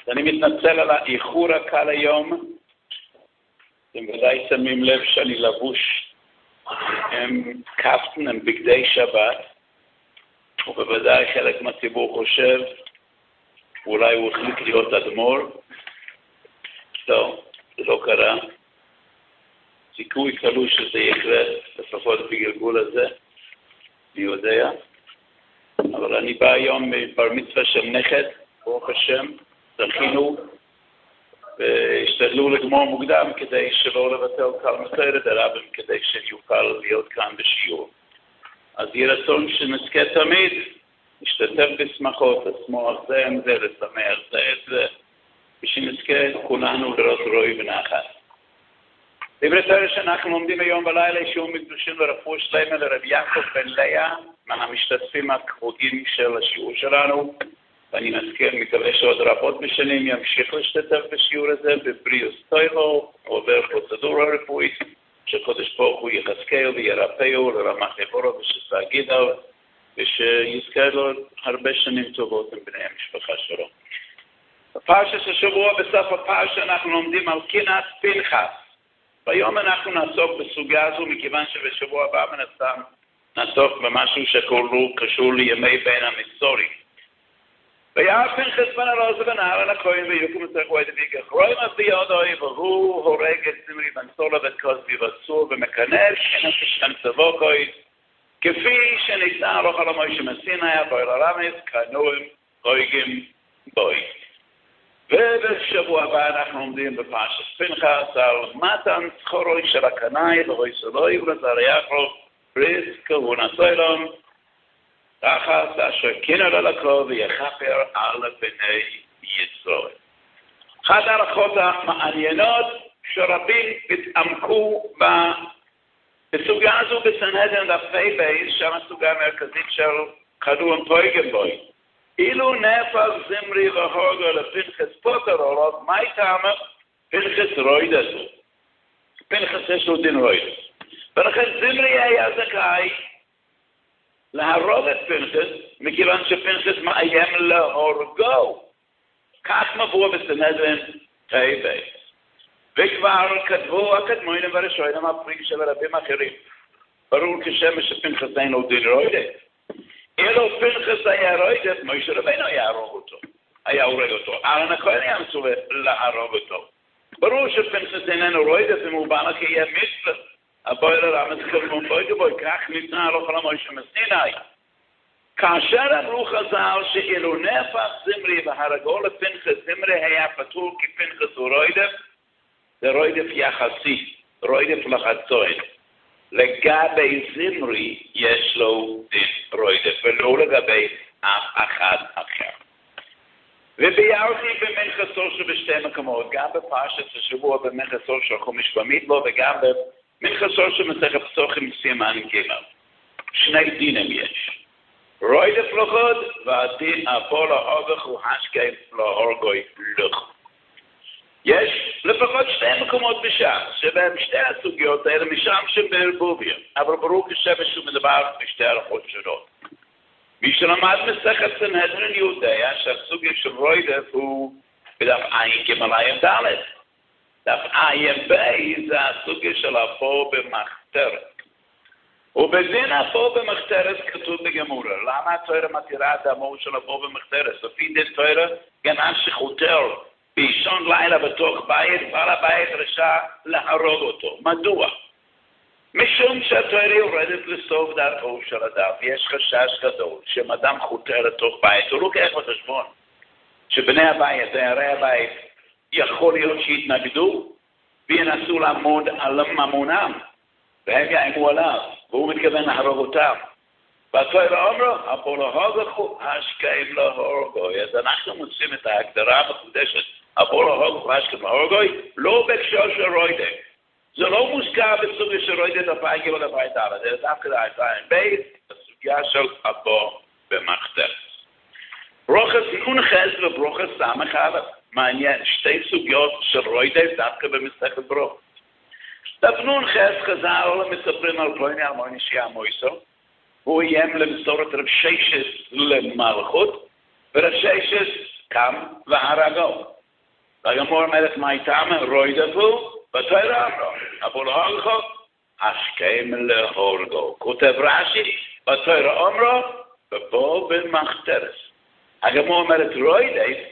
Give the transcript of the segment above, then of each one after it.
אני מתנצל על האיחור הקל היום. אתם ודאי שמים לב שאני לבוש עם קפטן, עם בגדי שבת, ובוודאי חלק מהציבור חושב, אולי הוא החליט להיות אדמו"ר. לא, זה לא קרה. סיכוי קלוש שזה יקרה, לפחות בגלגול הזה, אני יודע. אבל אני בא היום מבר מצווה של נכד, ברוך השם, זכינו, והשתדלו לגמור מוקדם כדי שלא לבטל קל מסורת הרבים, כדי שיוכל להיות כאן בשיעור. אז יהיה רצון שנזכה תמיד, נשתתף בשמחות, לשמוח זה עם זה, לשמח זה את זה, ושנזכה כולנו לראות רואי ונחת. דברי תורה שאנחנו לומדים היום בלילה שיעור מקדושים לרפואה שלמה לרב יעקב בן לאה, מהמשתתפים הקבועים של השיעור שלנו, ואני מזכיר, מקווה שעוד רבות בשנים ימשיך להשתתף בשיעור הזה בבריאות טובה, עובר פרוצדורה רפואית, שקודש ברוך הוא יחזקהו וירפאו לרמ"ח איברו ושתגידו, ושיזכה לו הרבה שנים טובות עם בני המשפחה שלו. בפרשת השבוע בסוף הפרשה אנחנו לומדים על קנאת פנחס. והיום אנחנו נעסוק בסוגיה הזו, מכיוון שבשבוע הבא מנסים נעסוק במשהו שקשור לימי בין המצורים. וירא פנחס בן אלעזר בן אהרון הכהן ויקום את דוד גחרוי מביא ידו והוא הורג את זמרי בן סולה ואת כוסבי וצור ומכנס שם צבוקוי כפי שניתנה רוח על המוישה מסיני אבל הרמז כנועים הורגים בוי. ובשבוע הבא אנחנו עומדים בפרשת פנחס על מתן זכורוי של הקנאי ורוי סלוי ולזריחו בריס כהונה סוילום תחת אשר כנר על הכל ויחפר על בני ישראל. אחת ההלכות המעניינות שרבים התעמקו בסוגיה הזו בסנהדרין דף בייס, שם הסוגיה המרכזית של כדור פויגם בוי. אילו נפל זמרי והורגו לפנחס פוטר עולות, מה יתאמר? פנחס רוידס. פנחס יש לו דין רוידס. ולכן זמרי היה זכאי להרוג את פנחס, מכיוון שפנחס מאיים להורגו. כך מבוא בסנהדרין בייס. וכבר כתבו הקדמונים והראשונים הפרים של רבים אחרים. ברור כשם שפנחס אין לו דין רוידס. אילו פנחס היה רוידס, מוישה רבינו היה הרוג אותו. היה הורג אותו. אהרון הכהן היה מסוגל להרוג אותו. ברור שפנחס איננו רוידס, אם הוא בא לך יהיה מצווה. הבוי לרמז כלמון בוי גבוי, כך ניתנה הלוך על המוישה מסיני. כאשר אמרו חז"ל שאילו נהפך זמרי והרגו לפנחס, זמרי היה פטור כי פנחס הוא רוידס, זה רוידס יחסי, רוידס לחצוין. לגבי זמרי יש לו דין רוידס, ולא לגבי אף אחד אחר. וביארתי במנחסו שבשתי מקומות, גם בפרשת השבוע במנחסו של חומש במדבר, וגם במנחסו שמסכת פסוחים סימן ג'. שני דינים יש. רוידס לחוד, והדין הבא להורגך הוא השקי להורגוי לחוד. יש לפחות שתי מקומות בשעה, שבהם שתי הסוגיות האלה משם שבערבוביה, אבל ברור כשם שהוא מדבר בשתי הלכות שונות. מי שלמד מסכת סנהדרין יודע שהסוגיה של רוידס הוא בדף עין ג' ד'. דף עין ב' זה הסוגיה של הבוא במחתרת. ובדין הבוא במחתרת כתוב בגמורה. למה התורה מתירה את דמו של הבוא במחתרת? לפי דין תורה גנב שחותר באישון לילה בתוך בית, בעל הבית רשע להרוג אותו. מדוע? משום שהתורה יורדת לסוף דרכו של אדם. יש חשש גדול שאם אדם חותר לתוך בית, הוא לוקח בחשבון שבני הבית, דיירי הבית, יכול להיות שיתנגדו וינסו לעמוד על ממונם, והם יאיימו עליו, והוא מתכוון להרוג אותם. והתורה אומרו, הבוא להורגו, השקעים להורגו. אז אנחנו מוצאים את ההגדרה המחודשת, הבוא להורגו, השקעים להורגו, לא בהקשר של רוידס. זה לא מוזכר בסוגיה של רוידס הפעם ג' לבית ד', זה דווקא עין בית, הסוגיה של הבוא במחתרת. ברוכס נ"ח וברוכס ס"א, מעניין, שתי סוגיות של רוידס דווקא במסכת ברוך. דף נ"ח חז"ל מספרים על פלוני אלמוני שהיה מויסו, הוא איים למסורת רב ששת למלכות, ורב ששת קם והרגו. והגמור אומרת מה איתם? רוי דפו בתורה אמרו. אבל הולכו השכם להורגו. כותב רש"י בתורה אמרו ובו במחתרס. הגמור אומרת רוי דף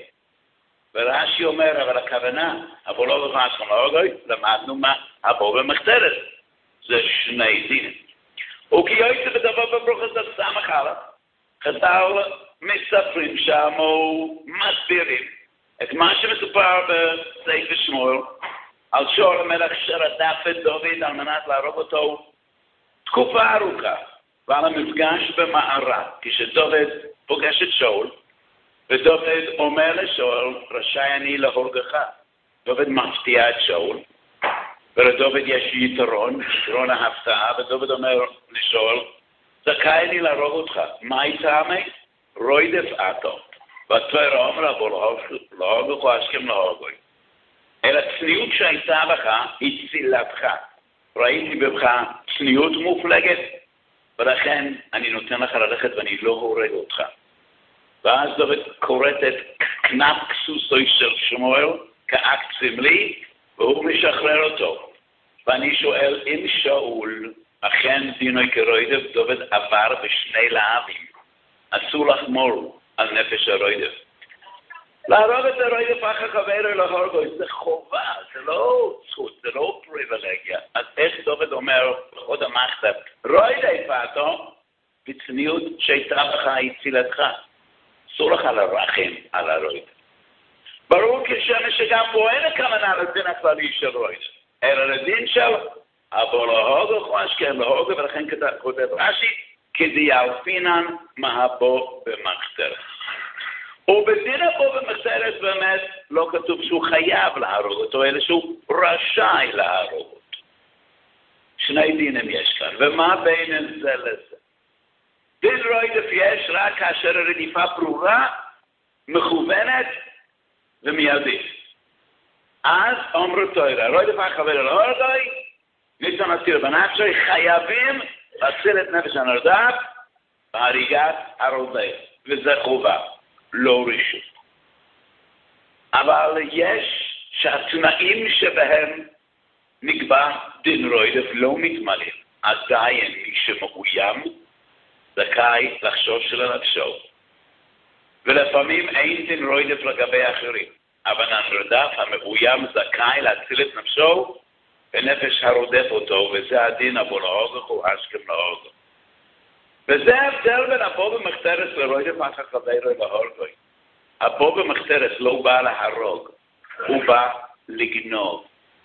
ורש"י אומר אבל הכוונה אבל לא במחתרס להורגו למדנו מה הבו במחתרס. זה שני דינים. וכי יוצא בדבר בברוכת הסמך הלאה. חז"ל מספרים שם או מסבירים את מה שמסופר בספר שמואל על שאול המלך שרדף את דוד על מנת להרוג אותו תקופה ארוכה ועל המפגש במערה כשדוד פוגש את שאול ודוד אומר לשאול רשאי אני להורגך. דוד מפתיע את שאול ולדוד יש יתרון ההפתעה ודוד אומר לשאול זכאי אני להרוג אותך. מה יטעמי? רוי דפעתו. והתורה אומרה בו להורגך השכם להורגוי. אלא צניעות שהייתה לך היא צילתך. ראיתי בך צניעות מופלגת ולכן אני נותן לך ללכת ואני לא הורג אותך. ואז דוד קוראת את כנף כסוסוי של שמואל כאקט סמלי והוא משחרר אותו. ואני שואל אם שאול אכן דינוי כרוידף דוד עבר בשני להבים. אסור לחמור על נפש הרוידף. להרוג את הרוידף אחר חברו להורגו, זה חובה, זה לא זכות, זה לא פריבילגיה. אז איך דוד אומר בחוד המחתב, רוידף עתו, בצניעות שהייתה בך הצילתך. אסור לך לרחם על הרוידף. ברור כשם שגם פה אין הכוונה לדין הכללי של רוידף, אלא לדין של אבל להורגו השכם להורגו, ולכן כותב רש"י כדיאלפינן מהבו במחתרת. ובדין הבו במחתרת באמת לא כתוב שהוא חייב להרוג אותו, אלא שהוא רשאי להרוג אותו. שני דינים יש כאן, ומה בין זה לזה? דין רוידף יש רק כאשר הרדיפה ברורה, מכוונת ומיידית. אז אומרו תורה, רוידף החבר להורגוי, ניתן להציל בנפשי, חייבים להציל את נפש הנרדף בהריגת הרודף, וזה חובה, לא רשות. אבל יש שהתנאים שבהם נקבע דין רוידף לא מתמלאים. עדיין מי שמאוים זכאי לחשוש לנפשו. ולפעמים אין דין רוידף לגבי אחרים, אבל הנרדף המאוים זכאי להציל את נפשו בנפש הרודף אותו, וזה הדין הבו להורגך הוא השכם להורגך. וזה ההבדל בין הבו במחתרס לרוידף אחר חברו להורגוי. הבו במחתרס לא בא להרוג, הוא בא לגנוב.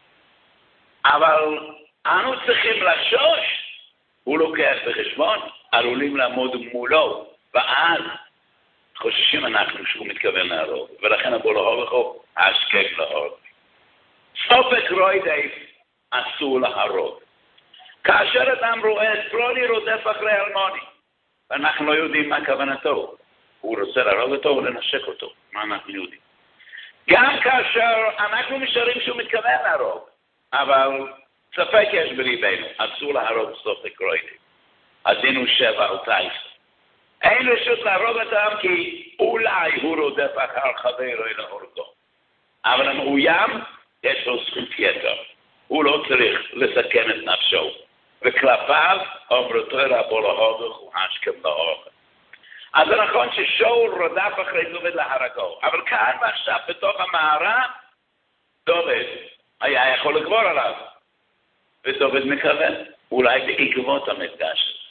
אבל אנו צריכים לחשוש, הוא לוקח בחשבון, עלולים לעמוד מולו, ואז חוששים אנחנו שהוא מתכוון להרוג, ולכן הבו להורגך הוא השכם להורגוי. סופק רוידף אסור להרוג. כאשר אדם רואה את פלוני רודף אחרי אלמוני, אנחנו לא יודעים מה כוונתו. הוא רוצה להרוג אותו או לנשק אותו. מה אנחנו יודעים? גם כאשר אנחנו משערים שהוא מתכוון להרוג, אבל ספק יש בליבנו, אסור להרוג סופק רוידף. הדין הוא 7 על 9. אין רשות להרוג אדם כי אולי הוא רודף אחר חברו להורגו. אבל המאוים יש לו זכות יתר. הוא לא צריך לסכן את נפשו. וכלפיו אומרו תורה הבו להורגך הוא השכם להורגך. אז זה נכון ששאול רדף אחרי דוד להרגו. אבל כאן ועכשיו בתוך המערה, דוד היה יכול לגבור עליו. ודוד מכוון, אולי בעקבות המפגש הזה.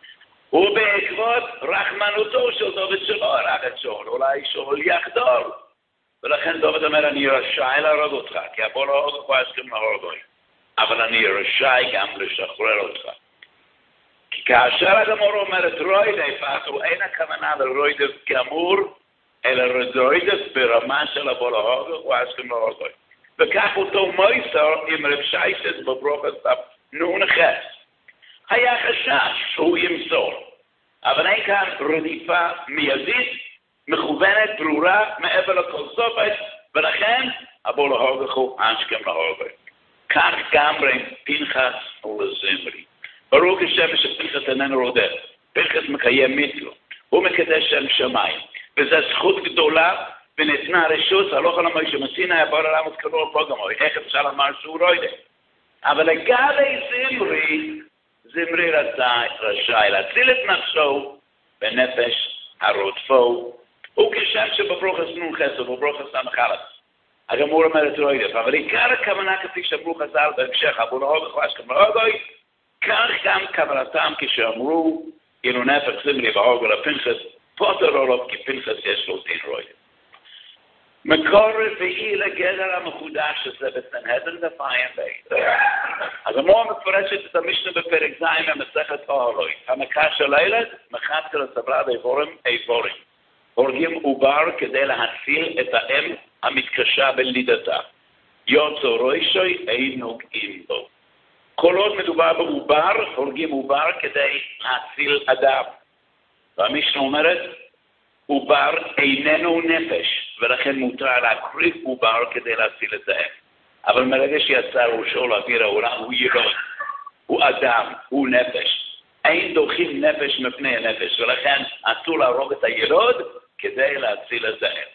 ובעקבות רחמנותו של דוד שלא הרג את שאול, אולי שאול יחדול. ולכן דוד אומר, אני רשאי להרוג אותך, כי הבו להורגך הוא השכם להורגך. אבל אני רשאי גם לשחרר אותך. כי כאשר הגמור אומרת רוידף, אין הכוונה לרוידף גמור, אלא רוידף ברמה של הבו להורגך הוא השכם להורגך. וכך אותו מויסר עם רב שייסס בברוכת נון חס. היה חשש שהוא ימסור. אבל אין כאן רדיפה מיידית, מכוונת, ברורה, מעבר לכל סופת, ולכן הבו להורגך הוא השכם להורגך. כך גם פנחס ולזמרי. ברור כשם שפנחס איננו רודף. פנחס מקיים מצוות. הוא מקדש שם שמיים. וזו זכות גדולה ונתנה רשות, הלוך על המוישה מסיני, עבור עליו את כדור פוגמוי, איך אפשר לומר שהוא רוידה. אבל לגבי זמרי רשאי להציל את נפשו בנפש הרודפו, הוא כשם שבברוכס נון חסר ובברוכס סמכלת. הגמור אומרת רוידף, אבל עיקר הכוונה כפי שאמרו חז"ל בהמשך, אבו נהוג וחואש כמרוגוי, כך גם כוונתם כשאמרו, אילו נפח זמרי והוג לפנחס, פוטר עולו כי פנחס יש לו דין רוידף. מקור רביעי לגדר המחודש הזה בסנהדרין דפיים בית. הגמור מפרשת את המשנה בפרק ז' במסכת אוהלוי. המקש הלילת מחצה לסברה באיבורים. הורגים עובר כדי להציל את האם המתקשה בלידתה. יוצא רוישוי אין נוגעים בו. כל עוד מדובר בעובר, הורגים עובר כדי להציל אדם. והמשנה אומרת, עובר איננו נפש, ולכן מותר להקריב עובר כדי להציל את האם. אבל מרגע שיצא ראשו לאוויר העולם, הוא ילוד, הוא אדם, הוא נפש. אין דוחים נפש מפני הנפש, ולכן אסור להרוג את הילוד כדי להציל את האם.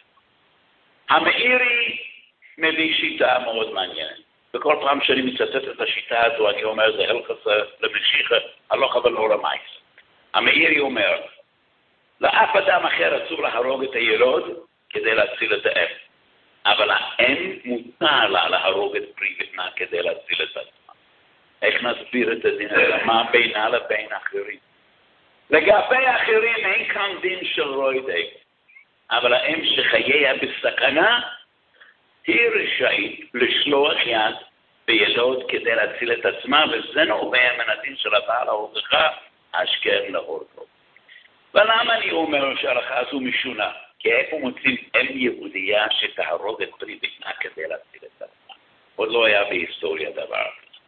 המאירי מביא שיטה מאוד מעניינת. בכל פעם שאני מצטט את השיטה הזו, אני אומר, זה הלכס למשיחה, הלוך אבל לא רמייס. המאירי אומר, לאף אדם אחר אסור להרוג את הילוד כדי להציל את האם. אבל האם מותר לה להרוג את פרי בטנה כדי להציל את עצמה. איך נסביר את הדין הזה? מה בינה לבין אחרים? לגבי אחרים אין כאן דין של רוידי. אבל האם שחייה בסכנה, היא רשאית לשלוח יד בידות כדי להציל את עצמה, וזה נובע מן הדין של הבעל ההורגך, השכם להורגו. ולמה אני אומר שההלכה הזו משונה? כי איפה מוצאים אם יהודייה שתהרוג את פרי בטנה כדי להציל את עצמה? עוד לא היה בהיסטוריה דבר.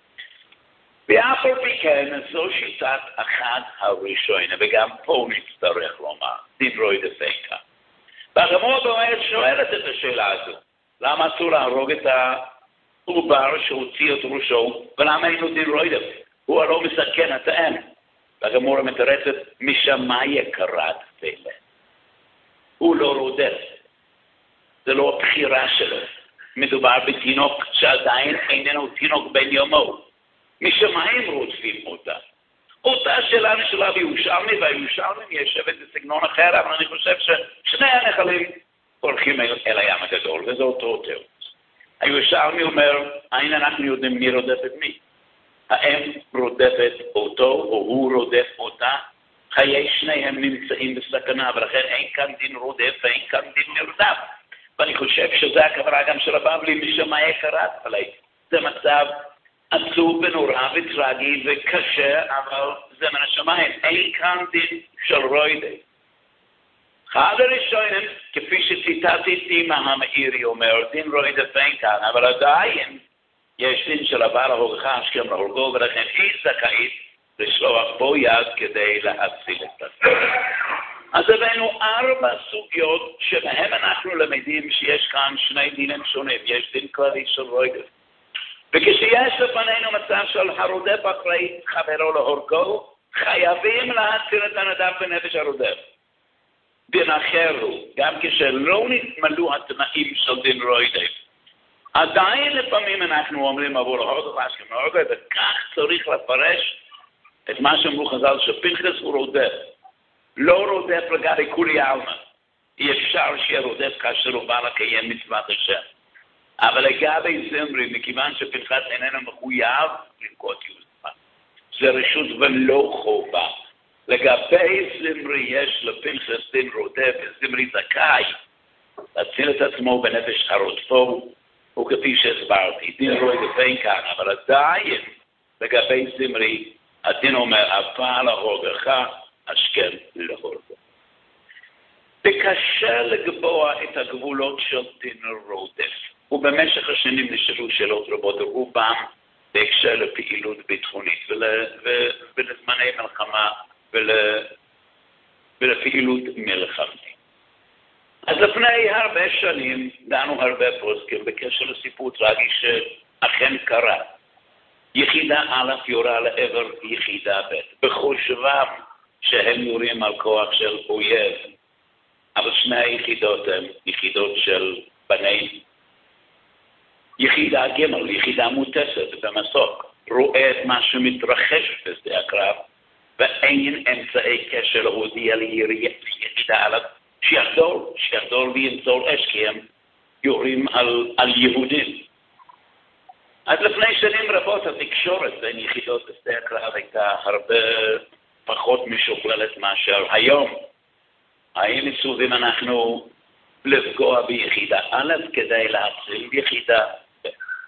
ואף על פי כן, זו שיטת אחד הראשונה, וגם פה נצטרך לומר, דין רוי דפיקה. והגמור באמת שואלת את השאלה הזו, למה אסור להרוג את העובר שהוציא את ראשו, ולמה אין לו דין רוי דפיקה? הוא הלא מסכן את האם. והגמור מתרצת, משמאי קראת פלא. הוא לא רודף. זה לא הבחירה שלו. מדובר בתינוק שעדיין איננו תינוק בן יומו. משמיים רודפים אותה. אותה שלנו שלה בירושלמי, והירושלמי יושבת בסגנון אחר, אבל אני חושב ששני הנחלים הולכים אל הים הגדול, וזה אותו תירוץ. הירושלמי אומר, האם אנחנו יודעים מי רודף את מי? האם רודפת אותו, או הוא רודף אותה? חיי שניהם נמצאים בסכנה, ולכן אין כאן דין רודף ואין כאן דין נרדף. ואני חושב שזה הכוונה גם של הבבלי, משמאי קראת פלא. זה מצב עצוב ונורא וטרגי וקשה, אבל זה מן השמיים. אין כאן דין של רוידי. אחד הראשונים, כפי שציטטתי מהמאירי אומר, דין רוידי ואין כאן, אבל עדיין יש דין של הבעל ההורגך השכם להורגו, ולכן היא זכאית לשלוח בו יד כדי להציל את עצמו. אז הבאנו 4 סוגיות שבהם אנחנו למדים שיש כאן שני דינים שונים. יש דין כללי של רוידף. וכשיש לפנינו מצב של הרודף אחרי חברו להורגו, חייבים להציל את הנדב בנפש הרודף. דין אחר הוא, גם כשלא נתמלאו התנאים של דין רוידף. עדיין לפעמים אנחנו אומרים עבור להורגו והשכם להורגו, וכך צריך לפרש את מה שאמרו חז"ל שפנחס הוא רודף. לא רודף לגבי כולי עלמא. אי אפשר שיהיה רודף כאשר הוא בא לקיים מצוות השם. אבל לגבי זמרי, מכיוון שפנחס איננו מחויב לנקוט יוזמה. זה רשות ולא חובה. לגבי זמרי יש לפנחס דין רודף, וזמרי זכאי להציל את עצמו בנפש הרודפו, וכפי שהסברתי, דין רוי דפין כאן, אבל עדיין לגבי זמרי, הדין אומר, הבעל ההורגך השכם להורגו. וקשה לקבוע את הגבולות של דין רודף. ובמשך השנים נשאלו שאלות רבות, רובם בהקשר לפעילות ביטחונית ולזמני מלחמה ולפעילות מלחמתית. אז לפני הרבה שנים דנו הרבה פוסקים בקשר לסיפור טרגי שאכן קרה. יחידה א' יורה לעבר יחידה ב', בחושבם שהם יורים על כוח של אויב. אבל שני היחידות הן יחידות של בני יחידה ג', יחידה מוטסת במסוק, רואה את מה שמתרחש בשדה הקרב, ואין אמצעי קשר להודיע ליחידה עליו שיחדור וינצור אש, כי הם יורים על יהודים. עד לפני שנים רבות התקשורת בין יחידות בשדה הקרב הייתה הרבה פחות משוכללת מאשר היום. האם מסוגלים אנחנו לפגוע ביחידה א' כדי להציל יחידה ב'?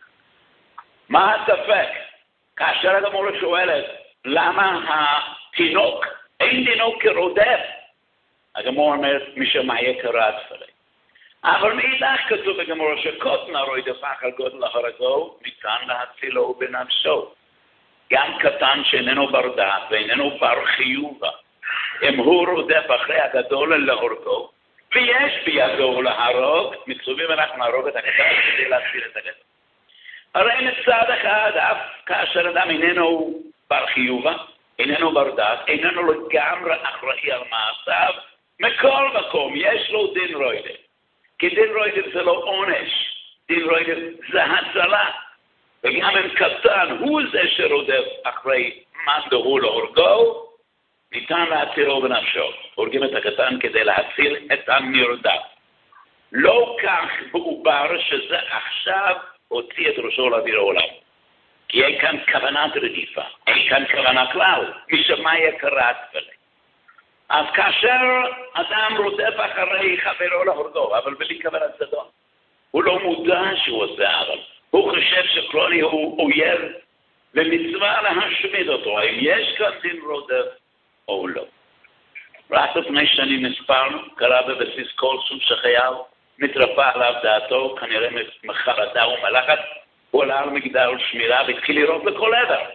מה הספק? כאשר הגמרא שואלת למה התינוק, אין תינוק כרודף, הגמרא אומרת משמעיה קראת פלי. אבל מאידך כתוב בגמרא שקוטן הרודף אחר גודל הרגו ניתן להצילו בנפשו. גם קטן שאיננו בר דעת ואיננו בר חיובה, אם הוא רודף אחרי הגדול להורגו, ויש בידו להרוג, מצווים אנחנו להרוג את הקטן כדי להציל את הגדול. הרי מצד אחד, אף כאשר אדם איננו בר חיובה, איננו בר דעת, איננו לגמרי אחראי על מעשיו, מכל מקום יש לו דין רוידף. כי דין רוידף זה לא עונש, דין רוידף זה הצלה. וגם אם קטן הוא זה שרודף אחרי מה שהוא להורגו, ניתן להצילו בנפשו. הורגים את הקטן כדי להציל את הנרדף. לא כך בעובר שזה עכשיו הוציא את ראשו לאוויר העולם. כי אין כאן כוונת רדיפה, אין כאן כוונה כלל, משמעיה קראת פלי. אז כאשר אדם רודף אחרי חברו להורגו, אבל בלי כוונת זדון, הוא לא מודע שהוא עושה אבל. הוא חושב שפלוני הוא אויב ומצווה להשמיד אותו. האם יש כאן דין רודף או לא? רק לפני שנים מספרנו, קרה בבסיס כל סוג שחייל, מתרפא עליו דעתו, כנראה מחרדה ומלחת, הוא עלה על מגדל שמירה והתחיל לירות לכל עבר.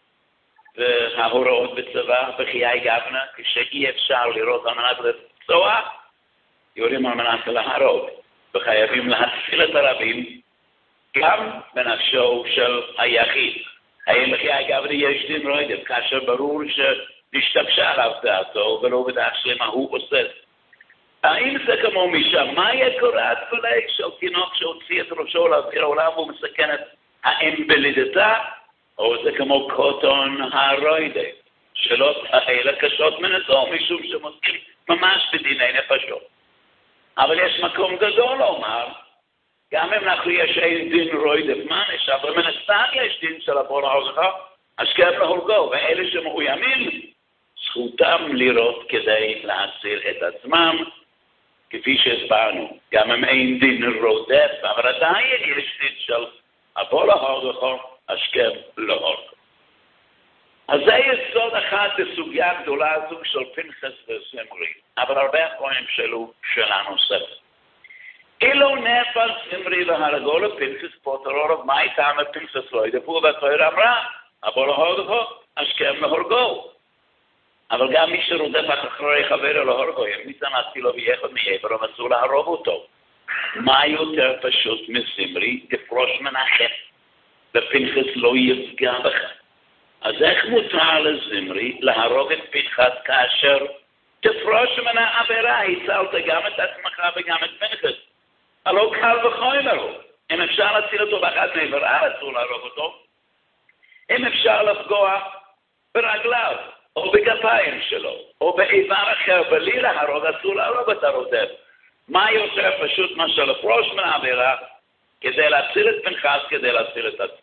וההוראות בצבא, בחיי גבנה, כשאי אפשר לירות על מנת לפצוע, יורים על מנת להרוג, וחייבים להציל את הרבים, גם בנפשו של היחיד. האם בחיי גבנה יש דין רודף, כאשר ברור שנשתבשה עליו דעתו, ולא בדעת שלמה הוא עושה. האם זה כמו משמעיה קראת פלי של תינוק שהוציא את ראשו לאוויר העולם והוא מסכן את האם בלידתה, או זה כמו קוטון הרודף, שאלות האלה קשות מנתו, משום שמוזכים ממש בדיני נפשות. אבל יש מקום גדול לומר, גם אם אנחנו יש אין דין רודף מנש, אבל מן הסתם יש דין של הבור ההורגו, השכב להורגו, ואלה שמאוימים, זכותם לראות כדי להציל את עצמם, כפי שהסברנו, גם אם אין דין רודף, אבל עדיין יש דין של הבור להורגו, השכב להורגו. אז זה יסוד אחד בסוגיה גדולה הזו של פנחס וזמרי, אבל הרבה אחרונים שלו שאלה נוספת. אילו נפל זמרי והרגו לפנחס פוטרו, מה הייתה מפנחס לא ידפו והתואר אמרה, הבור להורגו, השכב להורגו. אבל גם מי שרודף אחרי חברו להורגו, ניתן להצילו ויחד מעברו ואסור להרוג אותו. מה יותר פשוט מזמרי? תפרוש מנחם, ופנחס לא יפגע בך. אז איך מותר לזמרי להרוג את פנחס כאשר תפרוש מן העבירה, הצלת גם את עצמך וגם את פנחס? הלא קל וחומר. אם אפשר להציל אותו באחת מעברה, אסור להרוג אותו. אם אפשר לפגוע ברגליו, או בגפיים שלו, או באיבר אחר, בלי להרוג, אסור להרוג את הרודף. מה יותר פשוט מאשר לפרוש מן העבירה, כדי להציל את פנחס, כדי להציל את עצמו?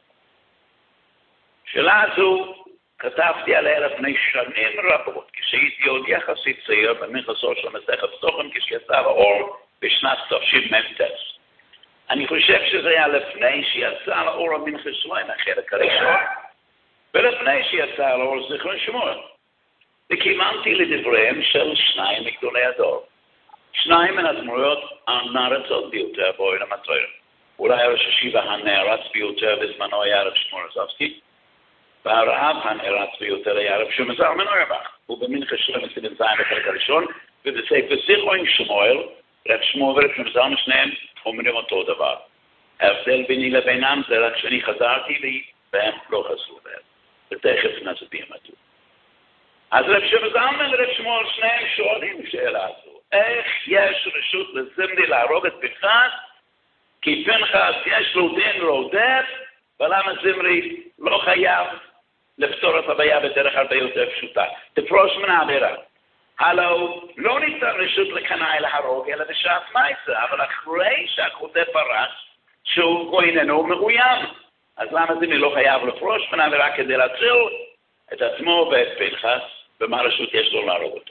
שאלה הזו כתבתי עליה לפני שנים רבות, כשהייתי עוד יחסית צעיר במכנסו של מסכת סוכן, כשיצא לאור בשנת תשמ"ט. אני חושב שזה היה לפני שיצא לאור המנחה שלהם, החלק הראשון, ולפני שיצא לאור זיכרון שמואל. וכיוונתי לדבריהם של שניים מגדולי הדור. שניים מן הדמויות הנערצות ביותר בעולם התורה. אולי ראש הישיבה הנערץ ביותר בזמנו היה רב שמואל זבסקי, והרב הנערץ ביותר היה רב שלמה זלמן אוירבך. הוא במנחה שלהם נמצאים בחלק הראשון, ובספר זיכרון שמואל, רב שמואל ורב שלמה זלמן שניהם אומרים אותו דבר. ההבדל ביני לבינם זה רק שאני חזרתי לי, והם לא חזרו בהם. ותכף נסביר מדוע. אז רב שלמה זלמן ורב שמואל שניהם שואלים שאלה הזו. איך יש רשות לזמרי להרוג את פנחס? כי פנחס יש לו דין רודף, ולמה זמרי לא חייב לפתור את הבעיה בדרך הרבה יותר פשוטה? תפרוש מן העבירה. הלו, לא ניתן רשות לקנאי להרוג, אלא בשעת מעשה, אבל אחרי שהחוטא פרש, שהוא איננו מאוים. אז למה זמרי לא חייב לפרוש מן העבירה כדי להציל את עצמו ואת פנחס, ומה רשות יש לו להרוג אותו?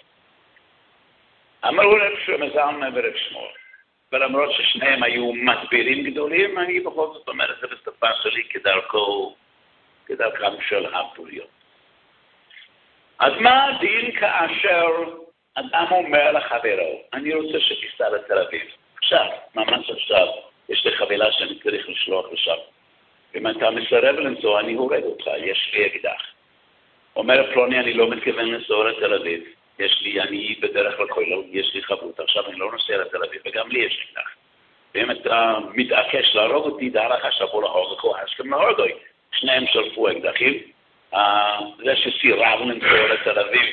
אמרו רב שלמה זלמן ורב שמואל, ולמרות ששניהם היו מסבירים גדולים, אני בכל זאת אומר את זה בשפה שלי כדרכם של הפוריות. אז מה הדין כאשר אדם אומר לחברו, אני רוצה שתיסע לתל אביב. עכשיו, ממש עכשיו, יש לי חבילה שאני צריך לשלוח לשם. אם אתה מסרב לנסוע, אני הורג אותך, יש לי אקדח. אומר פלוני, אני לא מתכוון לנסוע לתל אביב. אני בדרך לכולל, יש לי חבות, עכשיו אני לא נוסע לתל אביב, וגם לי יש אקדח. ואם אתה מתעקש להרוג אותי, דע לך שבוא להרוג אותך, השכם להרוג אותי. שניהם שלפו אקדחים. זה שסירב לנסוע לתל אביב,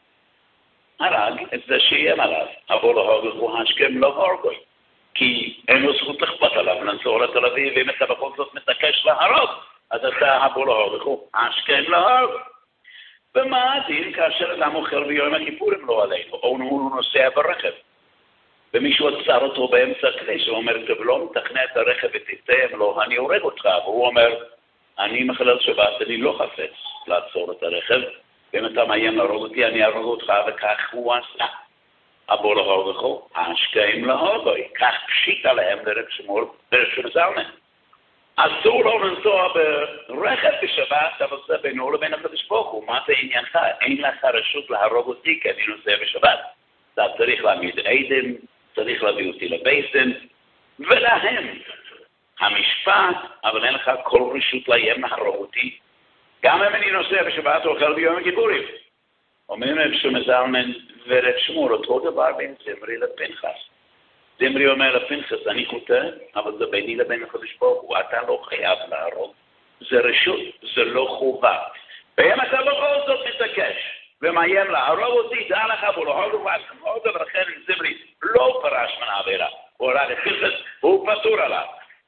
הרג את זה שאיים עליו, אבל להרוג אותך, השכם להרוג אותי. כי אין לו זכות לכפות עליו לנסוע לתל אביב, ואם אתה בכל זאת מתעקש להרוג, אז אתה בוא להרוג אותך, השכם להרוג. ומה הדין כאשר אדם אוכל ביום הכיפורים לא עלינו, או הוא נוסע ברכב, ומישהו עצר אותו באמצע כביש, הוא אומר, טוב, לא מתכנע את הרכב ותיתן לו, אני הורג אותך, והוא אומר, אני מחלל שבת, אני לא חפץ לעצור את הרכב, ואם אתה מאיים להרוג אותי, אני ארוג אותך, וכך הוא עשה. אבל להרוג אותך, השכם להרוג אותי, כך פשיט עליהם דרך שמואל, דרך זלמן. אסור לו לנסוע ברכב בשבת, אבל זה בינו לבין הקדוש ברוך הוא. מה זה עניינך? אין לך רשות להרוג אותי כי אני נוסע בשבת. אתה צריך להעמיד עדים, צריך להביא אותי לבית דין, ולהם המשפט, אבל אין לך כל רשות לאיים להרוג אותי. גם אם אני נוסע בשבת או אוכל ביום הכיפורים. אומרים רב שלמה זלמן ורב שמואל, אותו דבר בין זמרי לפנחס. זמרי אומר לפנחס, אני חוטא, אבל זה ביני לבין הקדוש ברוך הוא, אתה לא חייב להרוג. זה רשות, זה לא חובה. ואם אתה בכל זאת מתעקש, ומאיים להרוג אותי, דע לך בו להרוג אותי, ולכן זמרי לא פרש מן העבירה. הוא הרג את פנחס, הוא פטור עליו.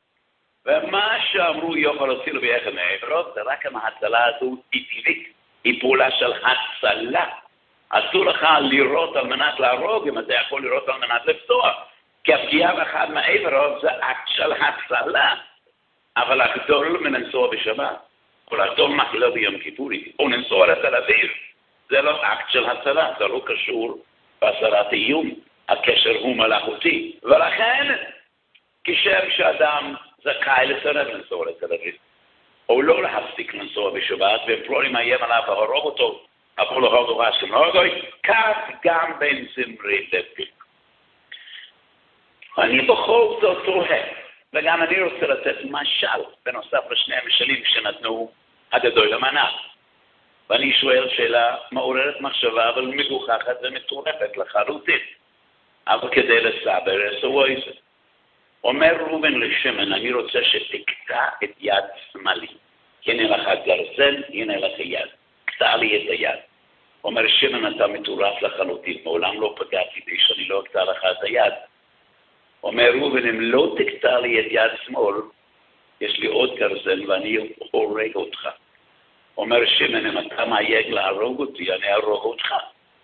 ומה שאמרו יוכל להוציא לו ביחד מהעברות, זה רק ההצלה הזו היא טבעית, היא פעולה של הצלה. אסור לך לראות על מנת להרוג, אם אתה יכול לראות על מנת לפתוח. כי הפגיעה באחד מהעברות זה אקט של הצלה. אבל הגדול מלנסוע בשבת, או לגדול מחילה ביום כיפורי, או לנסוע לתל אביב, זה לא אקט של הצלה, זה לא קשור בהסרת איום. הקשר הוא מלאכותי. ולכן, כשם שאדם זכאי לסרב לנסוע לתל אביב, או לא להפסיק לנסוע בשבת, ופלוני מאיים עליו להרוג אותו, אבל להרוג אותו השכם להרוג אותו, כך גם בין זמרי לפנחס. אני בכל זאת תוהה, וגם אני רוצה לתת משל, בנוסף לשני המשלים שנתנו הגדול למנה. ואני שואל שאלה מעוררת מחשבה, אבל מגוחכת ומטורפת לחלוטין. אבל כדי לסבר עשו איזה. אומר ראובן לשמן, אני רוצה שתקטע את יד שמאלי. הנה לך גרזן, הנה לך יד. קטע לי את היד. אומר שמן, אתה מטורף לחלוטין, מעולם לא פגעתי בי שאני לא אקטע לך את היד. אומר ראובן, אם לא תקטע לי את יד שמאל, יש לי עוד גרזן ואני הורג אותך. אומר שמן, אם אתה מאייג להרוג אותי, אני ארוג אותך.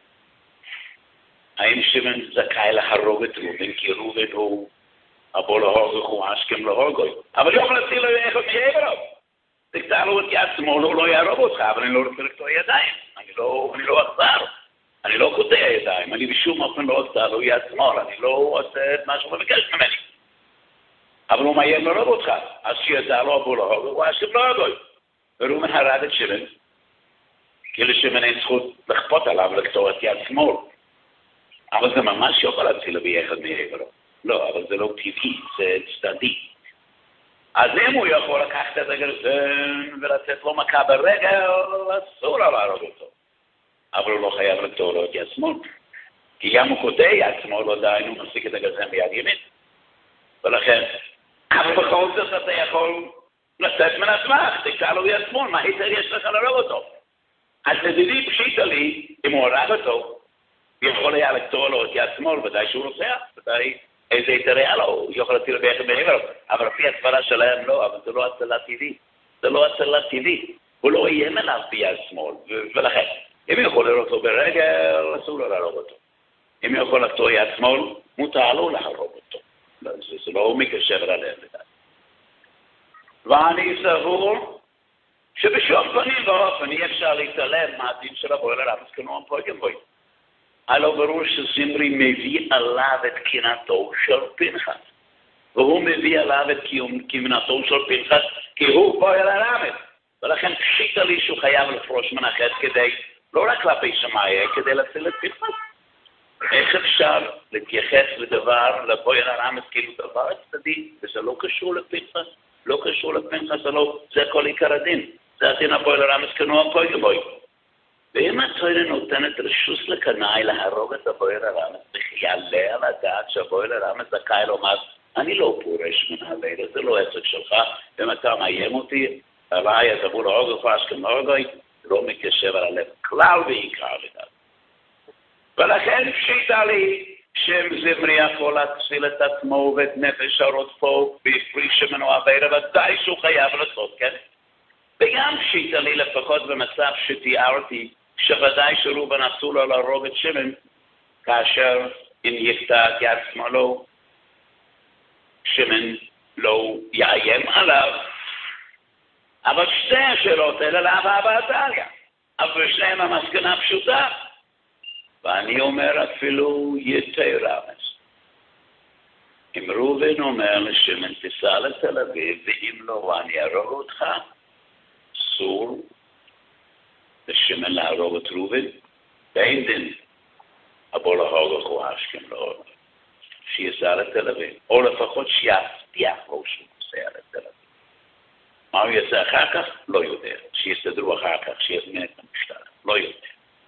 האם שמן זכאי להרוג את ראובן, כי ראובן הוא אבו להרוג הוא השכם להרוג. אבל יוכל להציל לו איך עוד שעברו. תקטע לו את יד שמאל, הוא לא יהרוג אותך, אבל אני לא רוצה לקטוע ידיים. אני לא אכזר. אני לא קוטע ידיים. אני בשום אופן לא אקטע לו יד שמאל. אני לא עושה את מה שהוא מבקש ממני. אבל הוא מאיים להרוג אותך. אז שידע לו אבו להרוג הוא השכם להרוג. וראובן הרג את שמן. כי לשמן אין זכות לכפות עליו לקטוע את יד שמאל. אבל זה ממש יכול להציל לו ביחד מעברו. לא, אבל זה לא טבעי, זה צדדי. אז אם הוא יכול לקחת את הגרזן ולתת לו מכה ברגע, אסור לו להרוג אותו. אבל הוא לא חייב לקטוע לו את יד שמאל. כי גם הוא קוטע יד שמאל, עדיין הוא מסיק את הגרזן ביד ימין. ולכן, אבל בכל זאת אתה יכול לצאת מן עצמך, תקטע לו יד שמאל, מה היתר יש לך להרוג אותו? אז נדידי פשיטה לי, אם הוא הרג אותו, יכול היה לקטוע לו את יד שמאל, ודאי שהוא רוצח, ודאי איזה יתראה לו, הוא יכול להטיל ביחד בעבר, אבל לפי הסברה שלהם לא, אבל זה לא הצלה טבעית, זה לא הצלה טבעית, הוא לא איים עליו ביד שמאל, ולכן, אם יכול לראות אותו ברגל, אסור לו להרוג אותו. אם יכול לקטוע יד שמאל, מותר לו להרוג אותו. זה לא מקשר עליהם לדעת. ואני סבור שבשום פנים ואופן אי אפשר להתעלם מהדין של הבועל הרב מסכנו פויגם בוי. הלא ברור שזמרי מביא עליו את קנאתו של פנחס. והוא מביא עליו את קנאתו של פנחס כי הוא בועל הרב. ולכן פשיטה לי שהוא חייב לפרוש מן החטא כדי, לא רק כלפי שמאי, כדי להציל את פנחס. איך אפשר להתייחס לדבר, לבועל הרב כאילו דבר צדדי, וזה לא קשור לפנחס? לא קשור לפנחס, זה כל עיקר הדין. זה הדין הבועל הרב מסכנו פויגם בוי. ואם התורה נותנת רשוס לקנאי להרוג את הבועל הרב, יעלה על הדעת שהבועל הרב זכאי לומר, אני לא פורש מן הלילה, זה לא עסק שלך, אם אתה מאיים אותי, הרי אתה בוא להרוג פרש כמורגוי, לא מקשר על הלב, כלל ועיקר לדעת. ולכן פשיטה לי, שם זמרי יכול להציל את עצמו ואת נפש הרודפו, והפריש ממנו עבירה, ודאי שהוא חייב לעשות, כן? וגם פשיטה לי לפחות במצב שתיארתי, שוודאי שרובן אסור לו להרוג את שמן, כאשר אם יקטע את יד שמאלו, שמן לא יאיים עליו. אבל שתי השאלות האלה לאבא ועתליה. אבל שניהם המסקנה פשוטה. ואני אומר אפילו יותר רמז. אם רובן אומר לשמן תיסע לתל אביב, ואם לא אני ארוג אותך, אסור לשמן להרוג את רובן, ואין דין הבוא להרוג אותו אשכם להרוג. שיסע לתל אביב, או לפחות שיבטיח לו שהוא נוסע לתל אביב. מה הוא יעשה אחר כך? לא יודע. שיסתדרו אחר כך, שיזמין את המשטרה. לא יודע.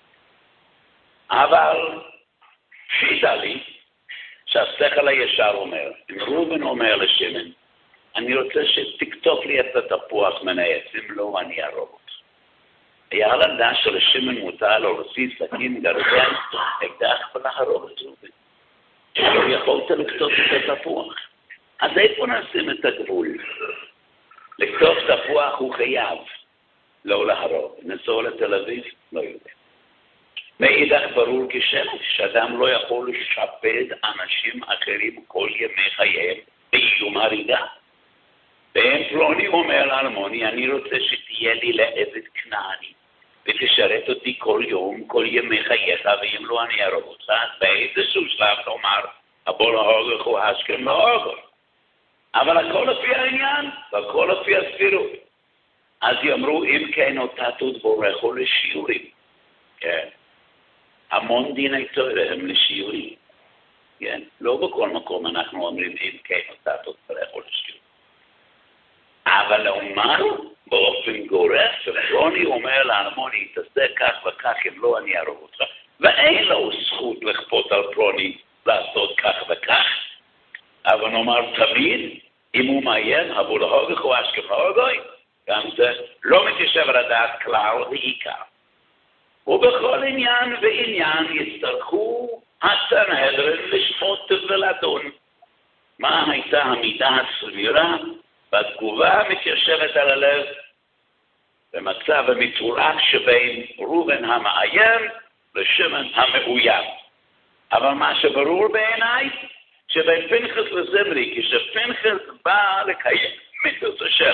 אבל שיטה לי שהשכל הישר אומר, אם רובן אומר לשמן, אני רוצה שתקטוף לי את התפוח מן העץ, אם לא אני ארוג אותו. היה על הדעת שלשמן מותר לו להוציא סכין גרזן, אקדח ולהרוג את רובן. לא יכולת לקטוף את התפוח. אז איפה נשים את הגבול? לקטוף תפוח הוא חייב, לא להרוג. נסוע לתל אביב, לא יודע. מאידך ברור כשם שאדם לא יכול לשפד אנשים אחרים כל ימי חייהם באיום הריגה. ואין פלוני אומר לאלמוני, אני רוצה שתהיה לי לעבד כנעני, ותשרת אותי כל יום, כל ימי חייך, ואם לא אני ארוג אותך, באיזשהו שלב לומר, הבוא להרוג הוא אשכם להרוג. אבל הכל לפי העניין, והכל לפי הסבירות. אז יאמרו, אם כן אותה תתבורכו לשיעורים. כן. המון דיני תורה הם לשיעורים. כן. לא בכל מקום אנחנו אומרים, אם כן אותה תתבורכו לשיעורים. אבל לומר באופן גורף, ופלוני אומר לאלמוני, תעשה כך וכך, אם לא אני ארוג אותך. ואין לו זכות לכפות על פלוני לעשות כך וכך. אבל נאמר תמיד, אם הוא מאיים, הבוא להוג הוא אשכם להוגוי, גם זה לא מתיישב על הדעת כלל ועיקר. ובכל עניין ועניין יצטרכו הסנהדרין לשפוט ולדון. מה הייתה המידה הסבירה והתגובה מתיישבת על הלב במצב המתורק שבין רובן המאיים לשמן המאוים. אבל מה שברור בעיניי, שבין פנחס לזמרי, כשפנחס בא לקיים מצוות השם,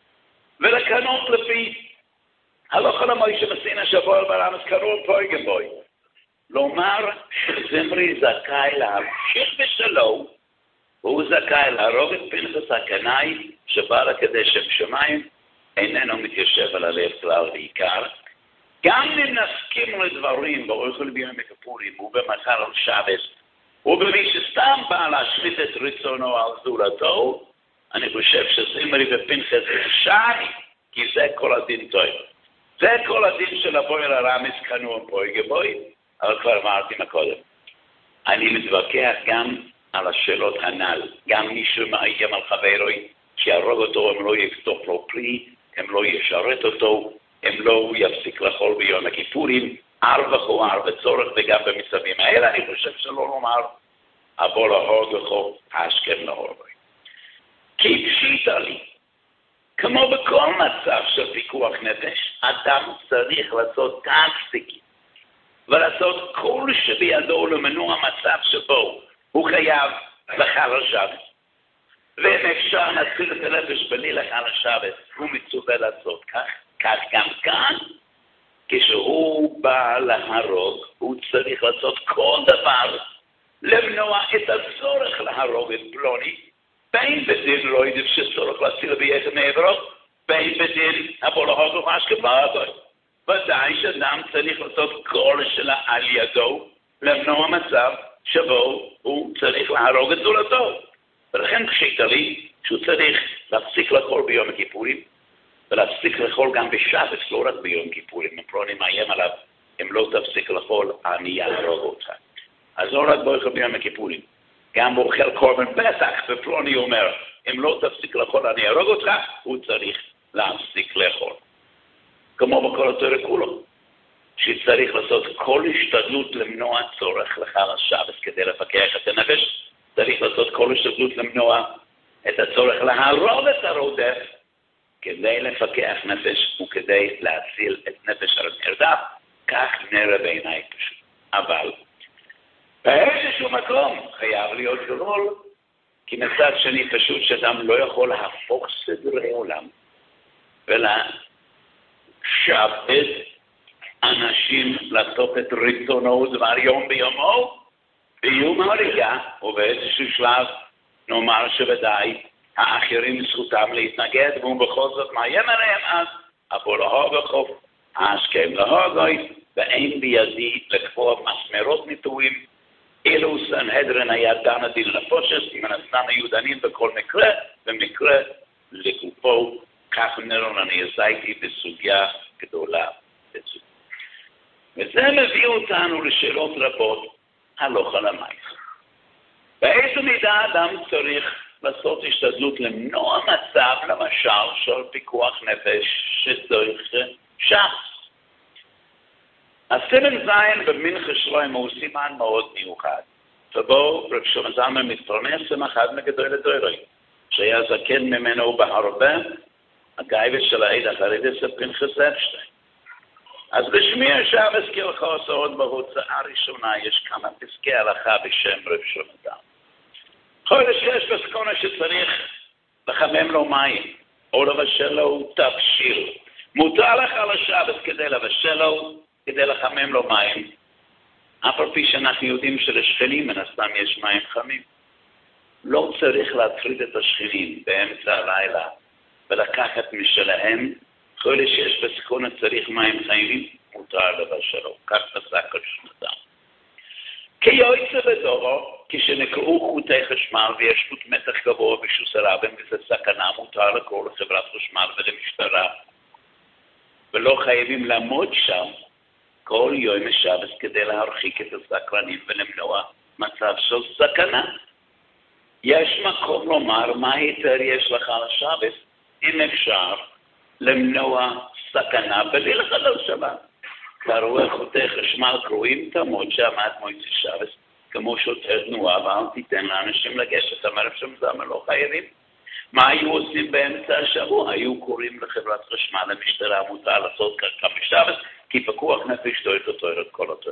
ולקנות לפי הלוך למוי שמסין השבוע ברמס קרוב פויגם בוי, לומר שזמרי זכאי להמשיך בשלו, והוא זכאי להרוג את פנחס הקנאי שבא לקדש שם שמיים, איננו מתיישב על הלב כלל ועיקר. גם אם נסכים לדברים באוכל ביום הכיפורים ובמחר על שבת, ובמי שסתם בא להשליט את רצונו על זולתו, אני חושב שזמרי ופנחס רשאי, כי זה כל הדין טוב. זה כל הדין של הבועל הרב מסכנו פויגם בוי, אבל כבר אמרתי מקודם. אני מתווכח גם על השאלות הנ"ל. גם מישהו מאיים על חברוי, שיהרוג אותו, אם לא יקטוף לו פרי, אם לא ישרת אותו, אם לא יפסיק לאכול ביום הכיפורים, וכו וצורך וגם במסביבים האלה, אני חושב שלא לומר, אבוא להוג וכו השכם להוג. כי פשיטה לי, כמו בכל מצב של פיקוח נפש, אדם צריך לעשות טקטיקה, ולעשות כל שבידו למנוע מצב שבו הוא חייב לחל השבת. ואם אפשר להציל את הנפש בלי לחל השבת, הוא מצווה לעשות כך גם כאן, כשהוא בא להרוג, הוא צריך לעשות כל דבר למנוע את הצורך להרוג את פלוני, בין בדין לא יודעים שצורך להציל ביחד מעברו, בין בדין אבוא להוג וחשכם להוג. ודאי שאדם צריך לעשות כל שלה על ידו למנוע מצב שבו הוא צריך להרוג את זולתו. ולכן פשיטה לי שהוא צריך להפסיק לאכול ביום הכיפורים, ולהפסיק לאכול גם בשבת, לא רק ביום כיפורים. אם פלוני מאיים עליו, אם לא תפסיק לאכול, אני אהרוג אותך. אז לא רק באוכל ביום הכיפורים, גם באוכל קורבן פסח, ופלוני אומר, אם לא תפסיק לאכול, אני אהרוג אותך, הוא צריך להפסיק לאכול. כמו בכל התורה כולו, שצריך לעשות כל השתדלות למנוע צורך לחל השבת כדי לפקח את הנפש, צריך לעשות כל השתדלות למנוע את הצורך להרוג את הרודף, כדי לפקח נפש וכדי להציל את נפש הנרדף, כך נראה בעיניי פשוט. אבל באיזשהו מקום חייב להיות גדול, כי מצד שני פשוט שאדם לא יכול להפוך סדרי עולם, ולשבת אנשים לעשות את רצונו דבר יום ביומו, ביום הריגה, ובאיזשהו שלב נאמר שוודאי, האחרים זכותם להתנגד, והוא בכל זאת מאיים עליהם, אז אבוא להוג וחוף, השכם להוגוי, ואין בידי לקבוע מסמרות ניטויים, אילו סנהדרין היה דן הדין לפושס, אם הנסתם היו דנים בכל מקרה, במקרה לגופו, כך נרון אני עזייתי בסוגיה גדולה. וזה מביא אותנו לשאלות רבות, הלוך על המייס. באיזו מידה אדם צריך לעשות השתדלות למנוע מצב, למשל, של פיקוח נפש שצריך שחס. הסימן זין במנחה שלוים הוא סימן מאוד מיוחד. ובו רב שלמה זלמן מתפרנס עם אחד מגדולי הדורי, שהיה זקן ממנו בהרבה, הגאיבס של העד החרדי זה פנחס אפשטיין. אז בשמי שבת כהלכות עוד בהוצאה הראשונה יש כמה פסקי הלכה בשם רב שלמה זלמן. חודש יש בסקונה שצריך לחמם לו מים, או לבשל לו תבשיל. מותר לך על השבת כדי לבשל לו, כדי לחמם לו מים. אף על פי שאנחנו יודעים שלשכנים מן הסתם יש מים חמים. לא צריך להטריד את השכנים באמצע הלילה ולקחת משלהם. חודש יש בסקונה צריך מים חיים, מותר לבשל לו. כך פסק כל שנתם. כיועצה בדורו, כשנקראו חוטי חשמל ויש חוט מתח גבוה בשוס הרבים, וזה סכנה, מותר לקרוא לחברת חשמל ולמשטרה, ולא חייבים לעמוד שם כל יום השבת כדי להרחיק את הסקרנים ולמנוע מצב של סכנה. יש מקום לומר מה היתר יש לך לשבת, אם אפשר למנוע סכנה בלי לחלל שבת. קראו חוטי חשמל קרואים תמוד שעמד מועצת שבת כמו שוטר תנועה, ואל תיתן לאנשים לגשת, אמר שם זמן לא חייבים. מה היו עושים באמצע השבוע? היו קוראים לחברת חשמל, למשטרה, מותר לעשות ככה בשבת, כי פיקוח נפש לא את כל התואר.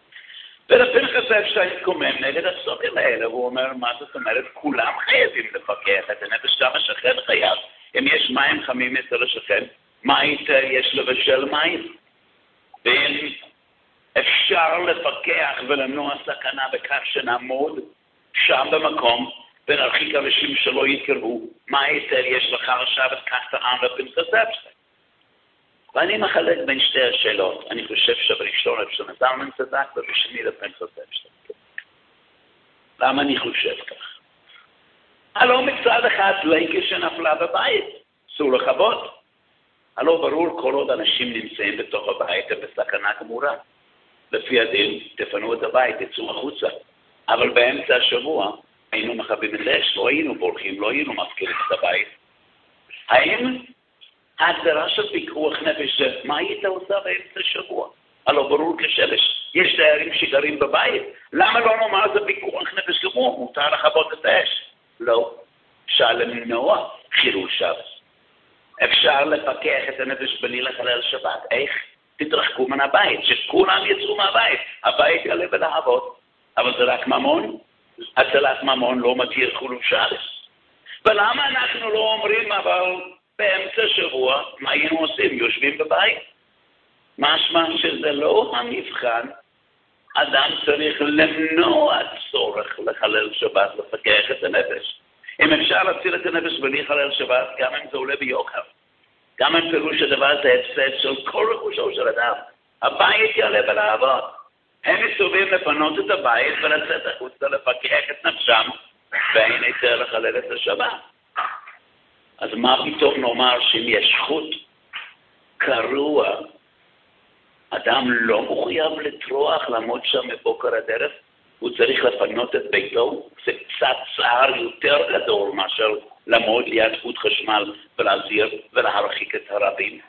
ולפנחס אפשטיין התקומם נגד הסוגים האלה, הוא אומר, מה זאת אומרת? כולם חייבים לפקח את הנפש, גם השכן חייב. אם יש מים חמים אצל השכן, מה יותר יש לבשל מים? ואם אפשר לפקח ולמנוע סכנה בכך שנעמוד שם במקום ונרחיק אנשים שלא יתקרבו, מה יותר יש לך לשבת כך טען לפנחס אפשטיין? ואני מחלק בין שתי השאלות. אני חושב שבראשון אפשר זלמן צדק ובשני לפנחס אפשטיין. למה אני חושב כך? הלא מצד אחד לייקה שנפלה בבית, אסור לכבות. הלא ברור כל עוד אנשים נמצאים בתוך הבית הם בסכנה גמורה. לפי הדין תפנו את הבית, תצאו החוצה. אבל באמצע השבוע היינו מכבים את האש, לא היינו בורחים, לא היינו מפקירים את הבית. האם ההגדרה של פיקוח נפש זה מה היית עושה באמצע השבוע? הלא ברור כשמש. יש דיירים שגרים בבית. למה לא נאמר זה פיקוח נפש גמור? מותר לכבות את האש. לא. אפשר למנוע חילול שבת. אפשר לפקח את הנפש בלי לחלל שבת. איך? תתרחקו מן הבית, שכולם יצאו מהבית. הבית יעלה בלהבות. אבל זה רק ממון. הצלת ממון לא מתיר חילול שבת. ולמה אנחנו לא אומרים אבל באמצע שבוע מה היינו עושים? יושבים בבית? משמע שזה לא המבחן. אדם צריך למנוע צורך לחלל שבת, לפקח את הנפש. אם אפשר להציל את הנפש בלי חלל שבת, גם אם זה עולה ביוקר. גם אם פירוש הדבר זה הפסד של כל רכושו של אדם. הבית יעלה בלהבות. הם מסתובבים לפנות את הבית ולצאת החוצה לפקח את נפשם, ואין היתר לחלל את השבת. אז מה פתאום נאמר שאם יש חוט קרוע, אדם לא מחויב לטרוח לעמוד שם מבוקר הדרך, הוא צריך לפנות את ביתו, זה קצת צער יותר גדול מאשר לעמוד ליד חוט חשמל ולהזהיר ולהרחיק את הרבים.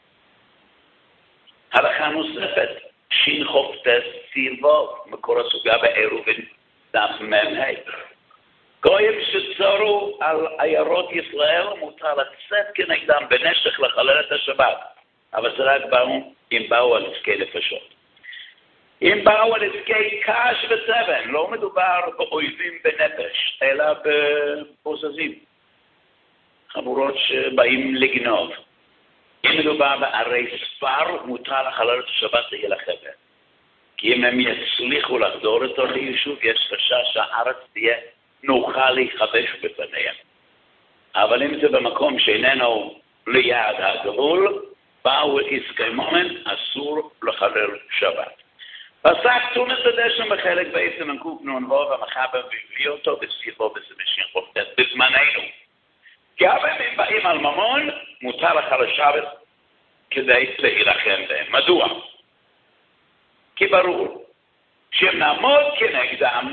הלכה נוספת, שין חופטס סירבו, מקור הסוגה בעירובין דף מ"ה. גויים שצרו על עיירות ישראל מותר לצאת כנגדם בנשק לחלל את השבת, אבל זה רק אם באו על עסקי נפשות. אם באו על עסקי קש וסבן, לא מדובר באויבים בנפש, אלא בפוזזים, חבורות שבאים לגנוב. אם מדובר בערי ספר, מותר לחלל את השבת להילחם. כי אם הם יצליחו לחדור אותו ליישוב, יש חשש שהארץ תהיה נוחה להיחבש בפניהם. אבל אם זה במקום שאיננו ליד הגבול, באו עסקי מומנט, אסור לחלל שבת. פסק תומס הדשם בחלק בעצם הנקוק נונבו והמחבר והביא אותו בסיבו בסמשין חופטס בזמננו. גם אם באים על ממון, מותר לחלל שבת כדי להילחם בהם. מדוע? כי ברור שאם נעמוד כנגדם,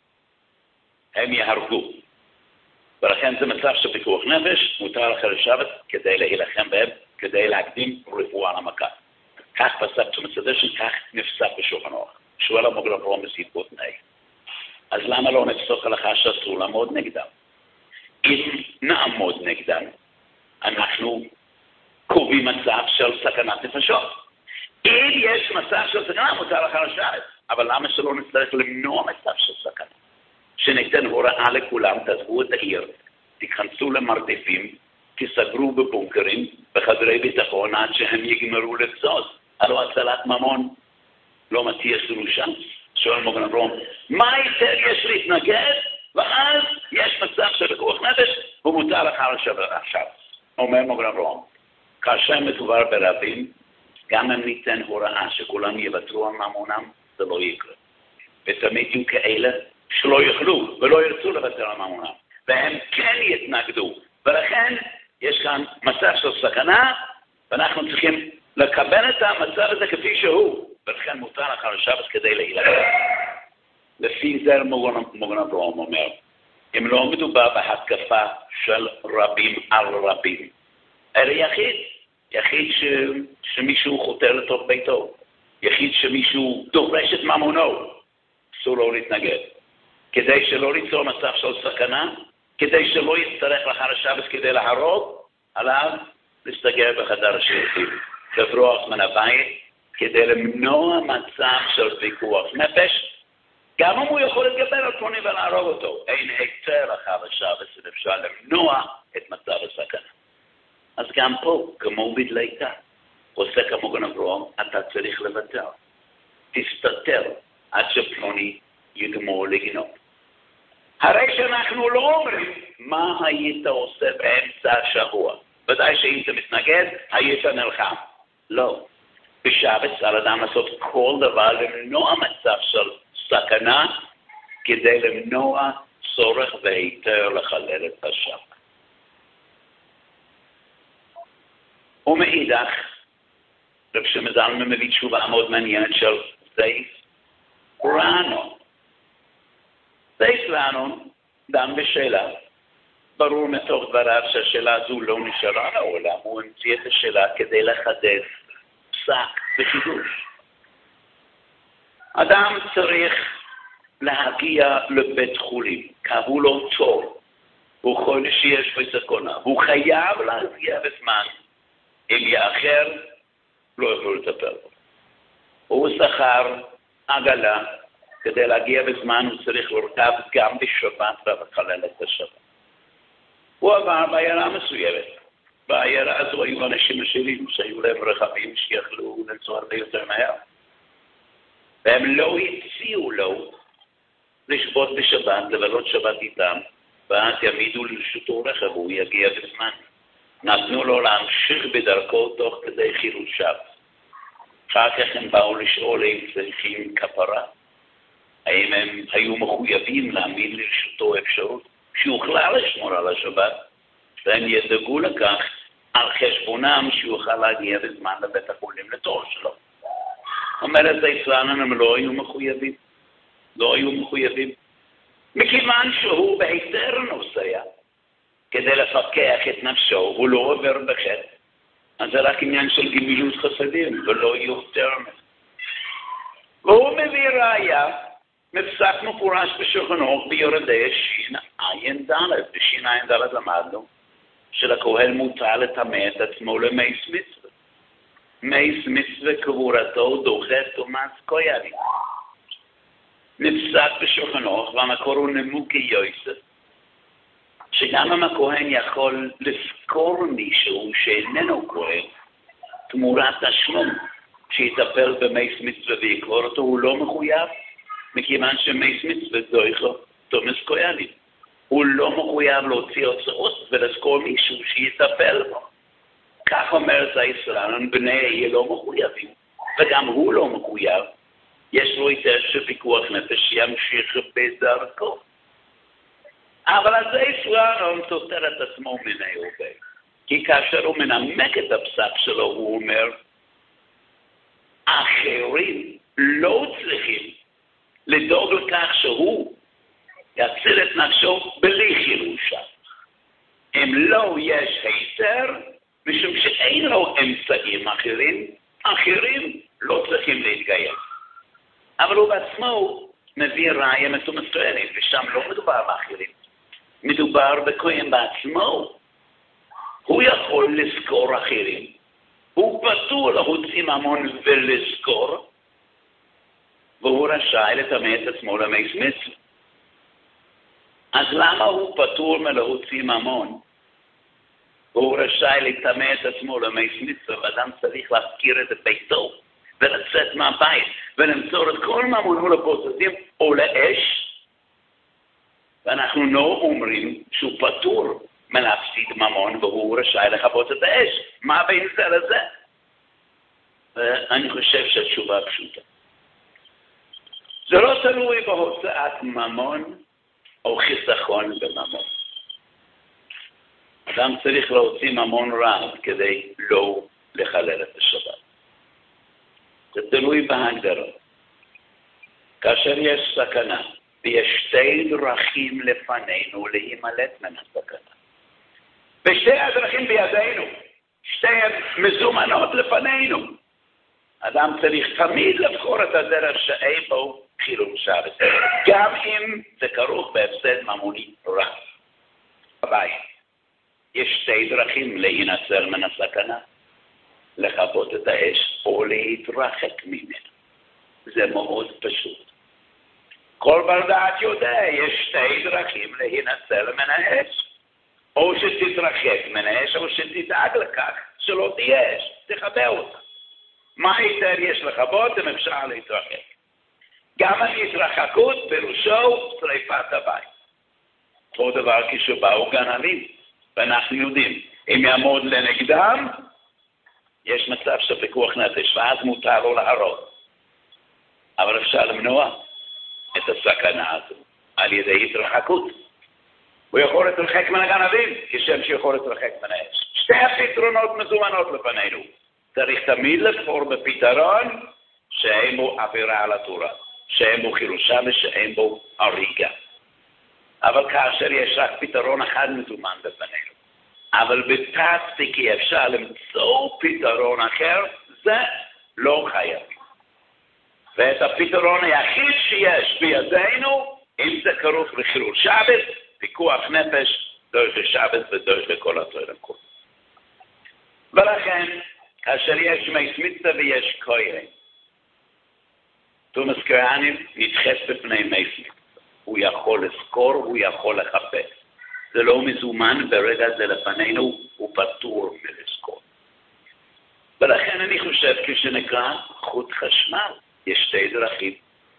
הם יהרגו. ולכן זה מצב של פיקוח נפש, מותר לחלל שבת כדי להילחם בהם, כדי להקדים רפואה למכה. כך פסק תומס הדשם, כך נפסק בשולחן אורך. שואל המוגל אברהם בסיבות נאי. אז למה לא נפסוק הלכה שאסור לעמוד נגדם? אם נעמוד נגדם, אנחנו קובעים מצב של סכנת נפשות. אם יש מצב של סכנה, מותר לחלל שבת. אבל למה שלא נצטרך למנוע מצב של סכנה? שניתן הוראה לכולם, תעזבו את העיר, תיכנסו למרדפים, תסגרו בבונקרים, בחדרי ביטחון, עד שהם יגמרו לבזוז. הלא הצלת ממון לא מתיר סרושה. שואל מוגן אברהם, מה יותר יש להתנגד? ואז יש מצב של פיקוח נפש, ומותר לחלל שבת עכשיו. אומר מוגן אברהם, כאשר מדובר ברבים, גם אם ניתן הוראה שכולם יוותרו על ממונם, זה לא יקרה. ותמיד יהיו כאלה שלא יוכלו ולא ירצו לוותר על ממונם, והם כן יתנגדו. ולכן יש כאן מצב של סכנה, ואנחנו צריכים לקבל את המצב הזה כפי שהוא, ולכן מותר לחלל שבת כדי להילחם. לפי זה מוגן אברהם אומר, אם לא מדובר בהתקפה של רבים על רבים, אלא יחיד שמישהו חותר לתוך ביתו, יחיד שמישהו דורש את ממונו, אסור לו להתנגד. כדי שלא ליצור מצב של סכנה, כדי שלא יצטרך לחלל שבת כדי להרוג, עליו להסתגר בחדר השירותים, לברוח מן הבית, כדי למנוע מצב של פיקוח נפש, גם אם הוא יכול להתגבר על פוני ולהרוג אותו. אין היתר לחלל שבת, אפשר למנוע את מצב הסכנה. אז גם פה, כמו בדליקה, עושה כמוגן אברהם, אתה צריך לוותר. תסתתר עד שפלוני יגמור לגנוב. הרי שאנחנו לא אומרים מה היית עושה באמצע השבוע. ודאי שאם אתה מתנגד, היית נלחם. לא. בשבת על אדם לעשות כל דבר למנוע מצב של סכנה, כדי למנוע צורך והיתר לחלל את השבת. ומאידך, רב שמזלמן מביא תשובה מאוד מעניינת של זייף רענון. זייף רענון דן בשאלה. ברור מתוך דבריו שהשאלה הזו לא נשארה לעולם, הוא המציא את השאלה כדי לחדש פסק וחידוש. אדם צריך להגיע לבית חולים, קבעו לו תור, הוא חולה שיש בסכנה, הוא חייב להגיע בזמן, אם יאחר, לא יוכלו לטפל בו. הוא שכר עגלה, כדי להגיע בזמן הוא צריך לרכב גם בשבת ולחלל את השבת. הוא עבר בעיירה מסוימת. בעיירה הזו היו אנשים עשירים שהיו להם רכבים שיכלו לנסוע הרבה יותר מהר. והם לא הציעו לו לשבות בשבת, לבלות שבת איתם, ואז יעמידו לרשותו רכב והוא יגיע בזמן. נתנו לו להמשיך בדרכו תוך כדי חירושיו. אחר כך הם באו לשאול אם צריכים כפרה. האם הם היו מחויבים להעמיד לרשותו אפשרות שיוכלה לשמור על השבת, והם ידאגו לכך על חשבונם שיוכל להגיע בזמן לבית החולים לתור שלו. אומרת היצרן, הם לא היו מחויבים. לא היו מחויבים. מכיוון שהוא בהיתר נוסע, כדי לפקח את נפשו, הוא לא עובר בחטא. אז זה רק עניין של גמילות חסדים, ולא יותר מזה. והוא מביא ראיה, מפסק מפורש בשולחן ערוך ביורדי שע"ד. בשע"ד למדנו שלכהן מותר לטמא את עצמו למייס מצווה. מייס מצווה קבורתו דוחה תומאס כהנים. נפסק בשולחן ערוך, והמקור הוא נמוקי יוסף, שגם אם הכהן יכול לזכור מישהו שאיננו כהן, תמורת תשלום שיטפל במייס מצווה ויקבור אותו, הוא לא מחויב, מכיוון שמייס מצווה דוחה תומאס כהנים. הוא לא מחויב להוציא הוצאות ולזכור מישהו שיטפל בו. כך אומרת היצרן, בני יהיה לא מחויבים, וגם הוא לא מחויב. יש לו יותר שפיקוח נפש ימשיך בדרכו. אבל אז היצרן סותר את עצמו מיני הרבה. כי כאשר הוא מנמק את הפסק שלו, הוא אומר, אחרים לא צריכים לדאוג לכך שהוא יציל את נפשו בלי חירושה. אם לא יש היתר, משום שאין לו אמצעים אחרים לא צריכים להתגייס. אבל הוא בעצמו מביא ראיה מסוימת, ושם לא מדובר באחרים. מדובר בכהן בעצמו. הוא יכול לזכור אחרים. הוא פטור להוציא ממון ולזכור, והוא רשאי לטמא את עצמו למייס מצווה. אז למה הוא פטור מלהוציא ממון? והוא רשאי לטמא את עצמו למייס מצווה, ואדם צריך להזכיר את ביתו, ולצאת מהבית, ולמסור את כל ממונו לפוצצים או לאש, ואנחנו לא אומרים שהוא פטור מלהפסיד ממון, והוא רשאי לכבות את האש. מה בין זה לזה? ואני חושב שהתשובה פשוטה. זה לא תלוי בהוצאת ממון, או חיסכון בממון. אדם צריך להוציא ממון רב כדי לא לחלל את השבת. זה תלוי בהגדרה. כאשר יש סכנה, ויש שתי דרכים לפנינו להימלט מן הסכנה. ושתי הדרכים בידינו, שתיהן מזומנות לפנינו. אדם צריך תמיד לבחור את הדרך שאין בו חילול שבת, גם אם זה כרוך בהפסד ממוני רב. הבית, יש שתי דרכים להינצל מן הסכנה, לכבות את האש או להתרחק ממנה. זה מאוד פשוט. כל בר דעת יודע, יש שתי דרכים להינצל מן האש. או שתתרחק מן האש, או שתדאג לכך שלא תהיה אש, תכבה אותה. מה יותר יש לכבות אם אפשר להתרחק? גם ההתרחקות פירושו שריפת הבית. אותו דבר כשבאו גנבים, ואנחנו יודעים, אם יעמוד לנגדם, יש מצב של פיקוח נפש, ואז מותר לו להרוג. אבל אפשר למנוע את הסכנה הזו על ידי התרחקות. הוא יכול להתרחק מן הגנבים, כשם שיכול להתרחק מן האש. שתי הפתרונות מזומנות לפנינו. צריך תמיד לבחור בפתרון שאין בו עבירה על התורה, שאין בו חירושה ושאין בו הריגה. אבל כאשר יש רק פתרון אחד מזומן בפנינו, אבל בפרקטיקה אפשר למצוא פתרון אחר, זה לא חייב. ואת הפתרון היחיד שיש בידינו, אם זה כרוך לחילול שבת, פיקוח נפש, דרך השבת ודרך כל התורה כולה. ולכן, כאשר יש מייס מצווה ויש כהן, תומס כהנים נדחס בפני מייס מצווה. הוא יכול לזכור, הוא יכול לחפש. זה לא מזומן, ברגע זה לפנינו, הוא פטור מלזכור. ולכן אני חושב כשנקרא חוט חשמל, יש שתי דרכים.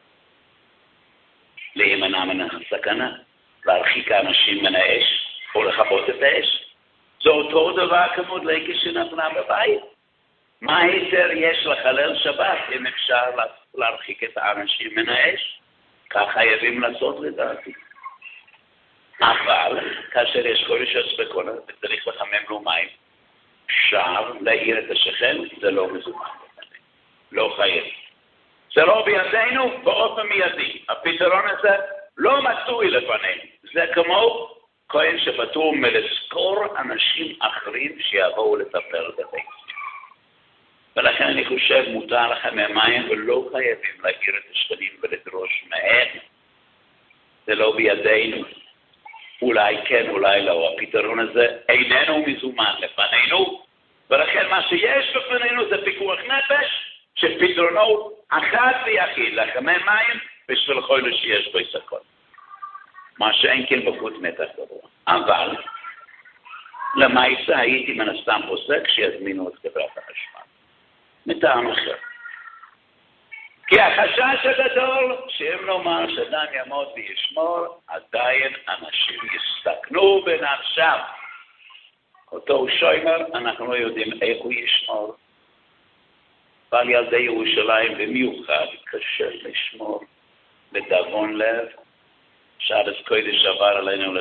להימנע מן הסכנה, להרחיק האנשים מן האש, או לכבות את האש. זה אותו דבר כמו דלקה שנפלה בבית. מה היתר יש לחלל שבת אם אפשר להרחיק את האנשים מן האש? כך חייבים לעשות לדעתי. אבל כאשר יש קודש הספקונה וצריך לחמם לו מים, אפשר להעיר את השכן, זה לא מזומן. לא חייב. זה לא בידינו באופן מיידי. הפתרון הזה לא מצוי לפנינו. זה כמו כהן שפטור מלזכור אנשים אחרים שיבואו לטפל בבית. ולכן אני חושב מותר לכם מהמים ולא חייבים להעיר את השכנים ולדרוש מהם. זה לא בידינו. אולי כן, אולי לא. הפתרון הזה איננו מזומן לפנינו, ולכן מה שיש בפנינו זה פיקוח נפש, שפתרונו אחת ויחיד, לחמם מים בשביל חולה שיש בו סכון. מה שאין כן בחוץ מתח גבוה. אבל למעשה הייתי מן הסתם פוסק שיזמינו את חברת החשמל. מטעם אחר. כי החשש הגדול, שאם נאמר שאדם יעמוד וישמור, עדיין אנשים יסתכנו בנפשם. אותו שומר, אנחנו לא יודעים איך הוא ישמור. אבל ילדי ירושלים במיוחד קשה לשמור לדאבון לב. שבת קודש עבר עלינו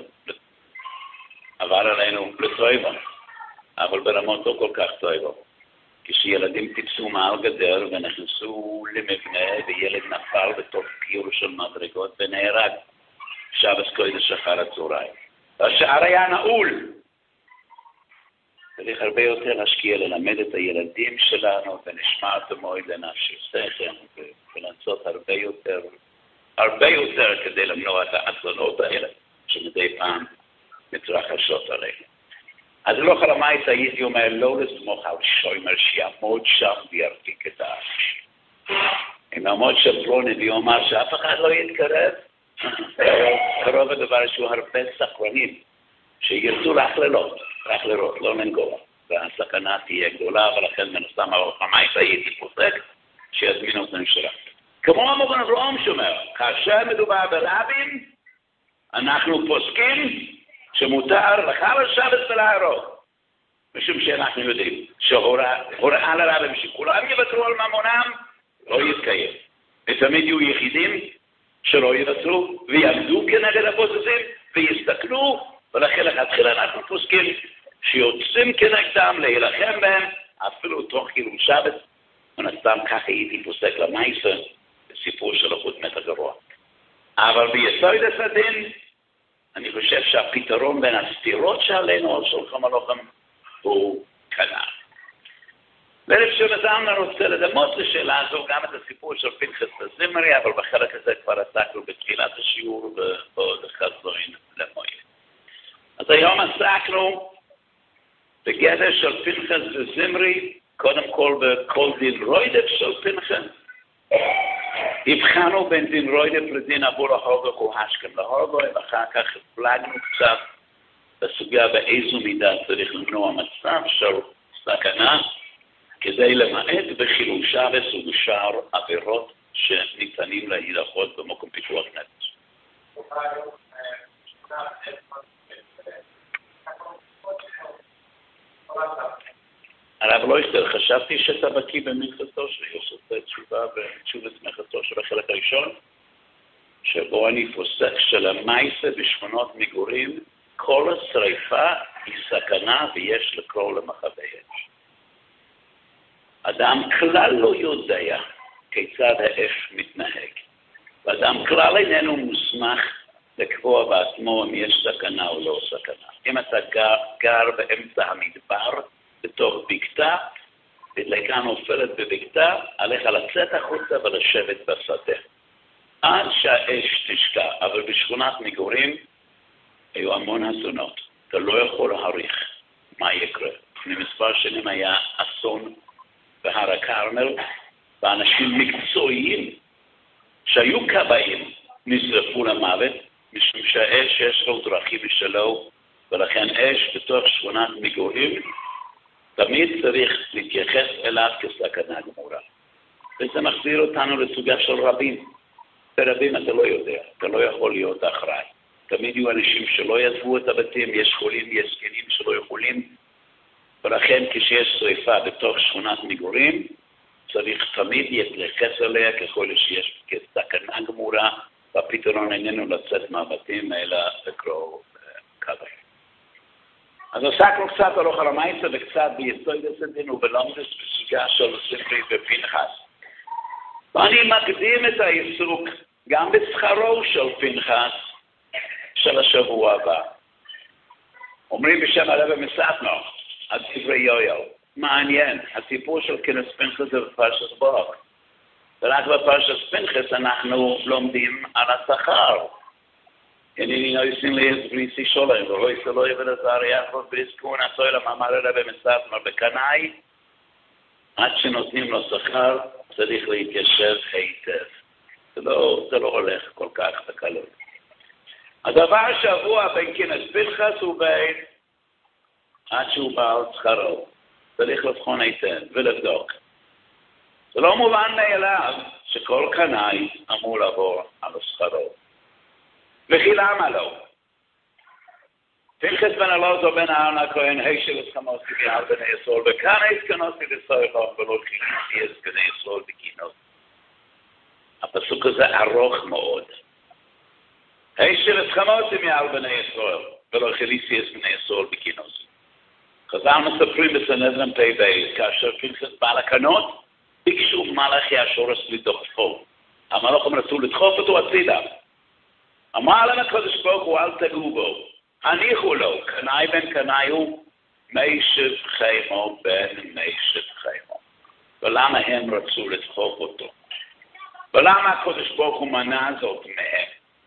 לטובה, אבל ברמות לא כל כך טובה. כשילדים טיפסו מעל גדר ונכנסו למבנה וילד נפל בתוך קיור של מדרגות ונהרג. שבת קודש אחר הצהריים. השער היה נעול. צריך הרבה יותר להשקיע ללמד את הילדים שלנו ונשמע את המועד לנפשי שכם ולעשות הרבה יותר כדי למנוע את האסונות האלה שמדי פעם מתרחשות עלינו. אז לא חלמית הייתי אומר לא לסמוך על שוימר שיעמוד שם וירתיק את האנשים. אם יעמוד שם פלוני ויאמר שאף אחד לא יתקרב, קרוב הדבר שהוא הרבה סקרנים שירצו רק לראות, לא לנגוע. והסכנה תהיה גדולה, ולכן מנסם החלמית הייתי פוסק שיזמינו אותנו שלה. כמו המוגן רום שאומר, כאשר מדובר ברבים, אנחנו פוסקים שמותר לחלל שבת ולהרוג. משום שאנחנו יודעים שהוראה לרבים שכולם יוותרו על ממונם, לא יתקיים. ותמיד יהיו יחידים שלא יוותרו ויעמדו כנגד הפוסקים ויסתכלו, ולכן לכתחילה אנחנו פוסקים שיוצאים כנגדם להילחם בהם, אפילו תוך חילול שבת, ונסתם ככה הייתי פוסק למעשה בסיפור של החוט מתח גבוה. אבל ביסוד הסדין, אני חושב שהפתרון בין הסתירות שעלינו על שולחן מלוכם הוא כנ"ל. ולפשוט אדם רוצה לדמות לשאלה הזו גם את הסיפור של פנחס הזמרי, אבל בחלק הזה כבר עסקנו בתחילת השיעור ובעוד חזוין למועד. אז היום עסקנו בגדר של פנחס וזמרי, קודם כל בכל דין רוידף של פנחס. הבחנו בין דין רוידף לדין אבו להורגו והשכם להורגו, ואחר כך הפלגנו קצת בסוגיה באיזו מידה צריך למנוע מצב של סכנה, כדי למעט בחילול שבת ובשאר עבירות שניתנים להילכות במקום פיקוח נפש. הרב לויסטר, חשבתי שאתה בקיא במנחתו שלי, עושה תשובה בתשובת מנחתו של החלק הראשון, שבו אני פוסק שלמעשה בשכונות מגורים, כל השריפה היא סכנה ויש לקרוא למכבי אש. אדם כלל לא יודע כיצד האש מתנהג, ואדם כלל איננו מוסמך לקבוע בעצמו אם יש סכנה או לא סכנה. אם אתה גר באמצע המדבר, בתוך בקתה, בדלקה נופלת בבקתה, עליך לצאת החוצה ולשבת בשדה. עד שהאש תשקע, אבל בשכונת מגורים היו המון אסונות. אתה לא יכול להעריך מה יקרה. לפני מספר שנים היה אסון בהר הכרמל, ואנשים מקצועיים שהיו כבאים נשרפו למוות, משום שהאש יש לו דרכים משלו, ולכן אש בתוך שכונת מגורים, תמיד צריך להתייחס אליו כסכנה גמורה. וזה מחזיר אותנו לסוגיה של רבים. ברבים אתה לא יודע, אתה לא יכול להיות אחראי. תמיד יהיו אנשים שלא יעזבו את הבתים, יש חולים, יש זקנים שלא יכולים, ולכן כשיש שריפה בתוך שכונת מגורים, צריך תמיד להתייחס אליה ככל שיש כסכנה גמורה, והפתרון איננו לצאת מהבתים אלא לקרוא כבאים. אז עסקנו קצת על אוכל המייסה וקצת ביסוד הסדין ובלומדס בסוגיה של ספרי ופנחס. ואני מקדים את העיסוק גם בשכרו של פנחס של השבוע הבא. אומרים בשם הרב מספנו, על ספרי יויו. מעניין, הסיפור של כנס פנחס זה בפרשת בו. ורק בפרשת פנחס אנחנו לומדים על השכר. הנני נויסים להסבריסי שולם, ורואי סלוי ולזר יחד בריסקון עשוי למאמר הרב מספנו בקנאי, עד שנותנים לו שכר צריך להתיישב היטב. זה לא הולך כל כך בקלות. הדבר שבוע בין כנס פנחס ובין עד שהוא בא על שכרו. צריך לבחון היטב ולבדוק. זה לא מובן מאליו שכל קנאי אמור לעבור על שכרו. וכי למה לא? פנחס בן אלעזר בן אהרון הכהן, הישל הסכמוסי ביער בני ישראל, וכאן הסכנוסי לסויכם ולא חיכיתי הסכני ישראל בגינות. הפסוק הזה ארוך מאוד. הישל הסכמוסי ביער בני ישראל, ולא חיכיתי הסכני ישראל בגינות. חז"ל מספרים בסנהדרין פ"ב, כאשר פנחס בא לקנות, ביקשו מלאכי השורש לדחפו. המלאכים רצו לדחוף אותו הצידה. אמר להם הקדוש ברוך הוא, אל תגעו בו. הניחו לו, קנאי בן קנאי הוא, מישב חיימו בן מישב חיימו. ולמה הם רצו לדחוף אותו? ולמה הקדוש ברוך הוא מנע זאת מהם?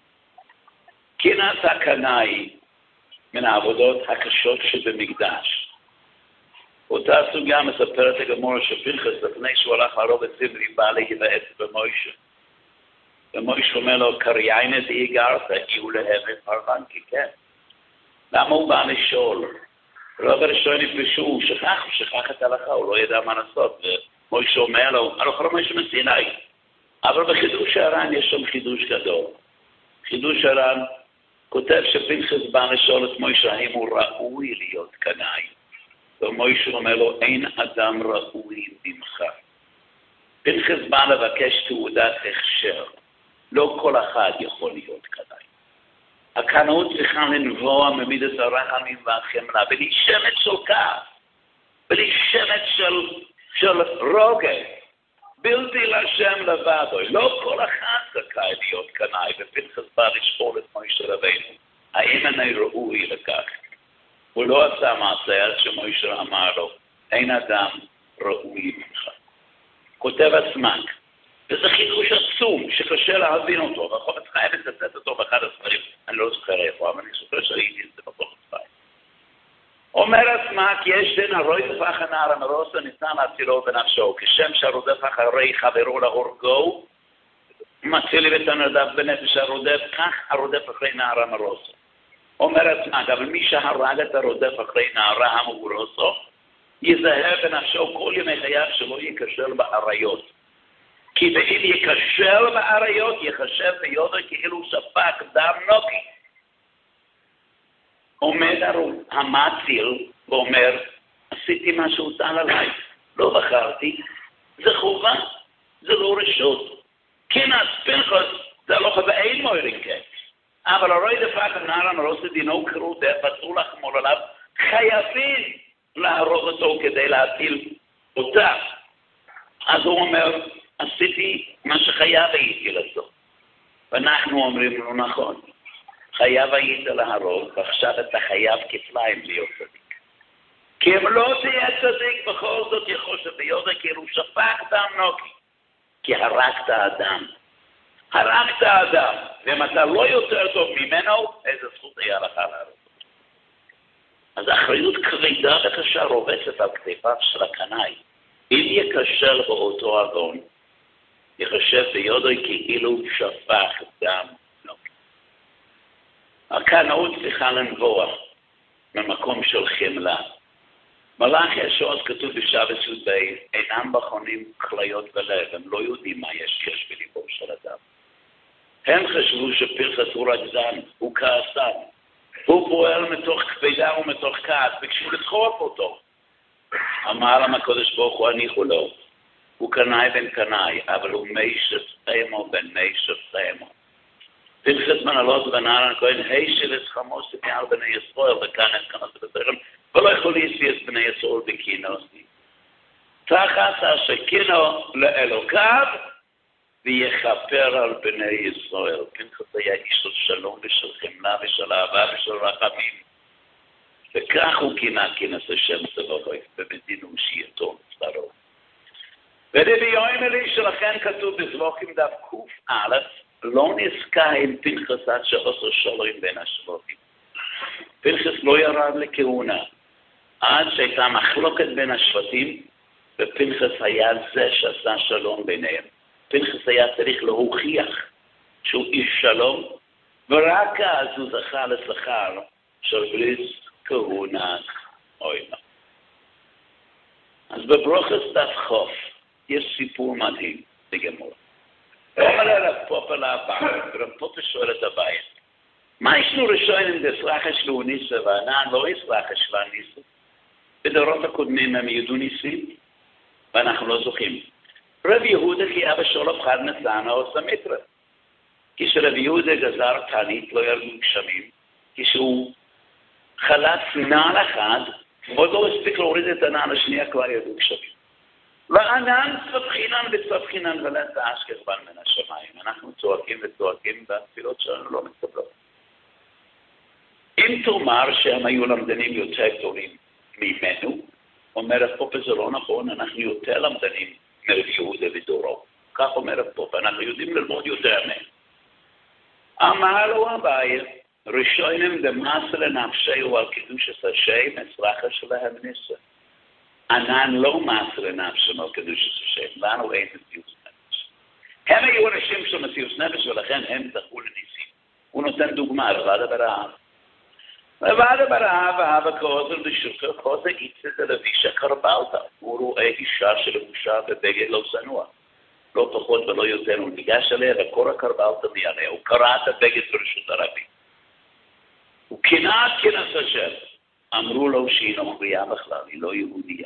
קנאת הקנאי מן העבודות הקשות שבמקדש. אותה סוגיה מספרת הגמורה שפנחס לפני שהוא הלך להרוג את זמרי בא להיוועץ במוישה. ומוישה אומר לו, קריינה דהי גרת, יהיו להם את פרבנקי, כן. למה הוא בא לשאול? רוב הראשון נפגשו, הוא שכח את ההלכה, הוא לא ידע מה לעשות. ומוישה אומר לו, הלכה מוישה מסיני. אבל בחידוש הר"ן יש שם חידוש גדול. חידוש הר"ן כותב שפנחס בא לשאול את מוישה האם הוא ראוי להיות קנאי. ומוישה אומר לו, אין אדם ראוי ממך. פנחס בא לבקש תעודת הכשר. לא כל אחד יכול להיות קנאי. הקנאות צריכה לנבוע ממידת הרחמים והחמלה, בלי שמץ של כעס, בלי שמץ של רוגע, בלתי לשם לבדו. לא כל אחד זכאי להיות קנאי, ופנחס בא לשאול את מוישה רבינו, האם אני ראוי לכך? הוא לא עשה מעשה עד שמוישה אמר לו, אין אדם ראוי ממך. כותב הסמ"ק, וזה חידוש עצום שקשה להבין אותו, והחומץ חיים לצטט אותו באחד הספרים, אני לא זוכר איפה, אבל אני זוכר שהייתי את זה בחומץ חיים. אומר הסמ"ק, יש דין הרודף אחר נער המרוסה ניתן להצילו בנפשו, כשם שהרודף אחרי חברו להורגו, מצילי את הנרדף בנפש הרודף, כך הרודף אחרי נער המרוסה. אומר הסמ"ק, אבל מי שהרג את הרודף אחרי נערה המאורוסו, יזהר בנפשו כל ימי חייו שלא יקשר באריות. כי ואם יקשר באריות, יחשב ביודו כאילו ספק דם נוקי. עומד המציל ואומר, עשיתי מה שהוטל עליי, לא בחרתי, זה חובה, זה לא רשות. כנס פנחס, זה לא חובה, אין מוירים כן. אבל הרוי דפק הנער המרוסה דינו קרו דפצו לחמול עליו, חייבים להרוג אותו כדי להטיל אותה. אז הוא אומר, עשיתי מה שחייב הייתי לעשות. ואנחנו אומרים לו נכון, חייב היית להרוג, ועכשיו אתה חייב כפליים להיות צדיק. כי אם לא תהיה צדיק, בכל זאת יחושב ביודע כאילו שפך דם נוקי. כי הרגת האדם. הרגת האדם. ואם אתה לא יותר טוב ממנו, איזה זכות היה לך להרוג. אז האחריות כבדה וקשה רובצת על כתפיו של הקנאי. אם יקשר באותו עוון, יחשב ביודע כאילו שפך דם נוקי. הקנאות צריכה לנבוע ממקום של חמלה. מלאכי השעות כתוב בשבת י"ב, אינם בחונים כליות ולב, הם לא יודעים מה יש בליבו של אדם. הם חשבו שפרחס הוא רגזן, הוא כעסן, הוא פועל מתוך כבדה ומתוך כעס, ביקשו לדחוף אותו. אמר להם הקדוש ברוך הוא הניחו לו, הוא קנאי בן קנאי, אבל הוא מי שפחמו בן מי שפחמו. פרחס מנהלות בנער הכהן, הישל את חמוס מעל בני ישראל, וכאן את כנוס בזרם, ולא יכול להסיע בני ישראל בכינוסי. תחת השכינו לאלוקיו, ויכפר על בני ישראל. פנחס היה איש של שלום ושל חמלה ושל אהבה ושל רחמים. וכך הוא כינה כינס השם צבאוי, ובדין ומשיעתו צרו. ורבי יוימלי שלכן כתוב בזבוכים דף ק"א, לא נזכה עם פנחס עד שעושה שלום בין השבטים. פנחס לא ירד לכהונה, עד שהייתה מחלוקת בין השבטים, ופנחס היה זה שעשה שלום ביניהם. פנחס היה צריך להוכיח שהוא איש שלום, ורק אז הוא זכה לשכר של בריס כהונה אוימה. אז בברוכס דף חוף יש סיפור מדהים בגמור. אומר לרב פופר להבא, ורב פופר שואל את הבית, מה ישנו ראשונים דסרחש לאוניסה וענן לא יסרחש ואניסה? בדורות הקודמים הם ידעו ניסים, ואנחנו לא זוכים. רב יהודה כי אבא שולף חד נתנה או סמיטרה. כשרב יהודה גזר תענית לא ירדו גשמים, כשהוא חלץ נעל אחד, עוד לא הספיק להוריד את הנעל השנייה כבר ירדו גשמים. וענן צפחינן וצפחינן ולת האשכח בן מן השמיים. אנחנו צועקים וצועקים והתפילות שלנו לא מתקבלות. אם תאמר שהם היו למדנים יותר גדולים ממנו, אומר הפופה זה לא נכון, אנחנו יותר למדנים מרב יהודה ודורו. כך אומר הפופה, אנחנו יודעים ללמוד יותר מהם. אמר לו אביי, ראשונים דמאס לנפשהו על קידוש השם, אצלחה שלהם ניסה. ענן לא מאס לנפשנו על קידוש השם, לנו אין מציאות נפש. הם היו אנשים של מציאות נפש, ולכן הם זכו לניסים. הוא נותן דוגמה, לבד ברעב. לבד ברעב, אהבה כעוזר בשוקר, חוזה איצת לבישה קרבלתה. הוא רואה אישה שלבושה בבגד לא צנוע. לא פחות ולא יותר, הוא ניגש עליה וקורא קרבלתה מעליה. הוא קרא את הבגד ברשות הרבים. הוא כינה את כינס השם. אמרו לו שהיא נוכריה בכלל, היא לא יהודיה.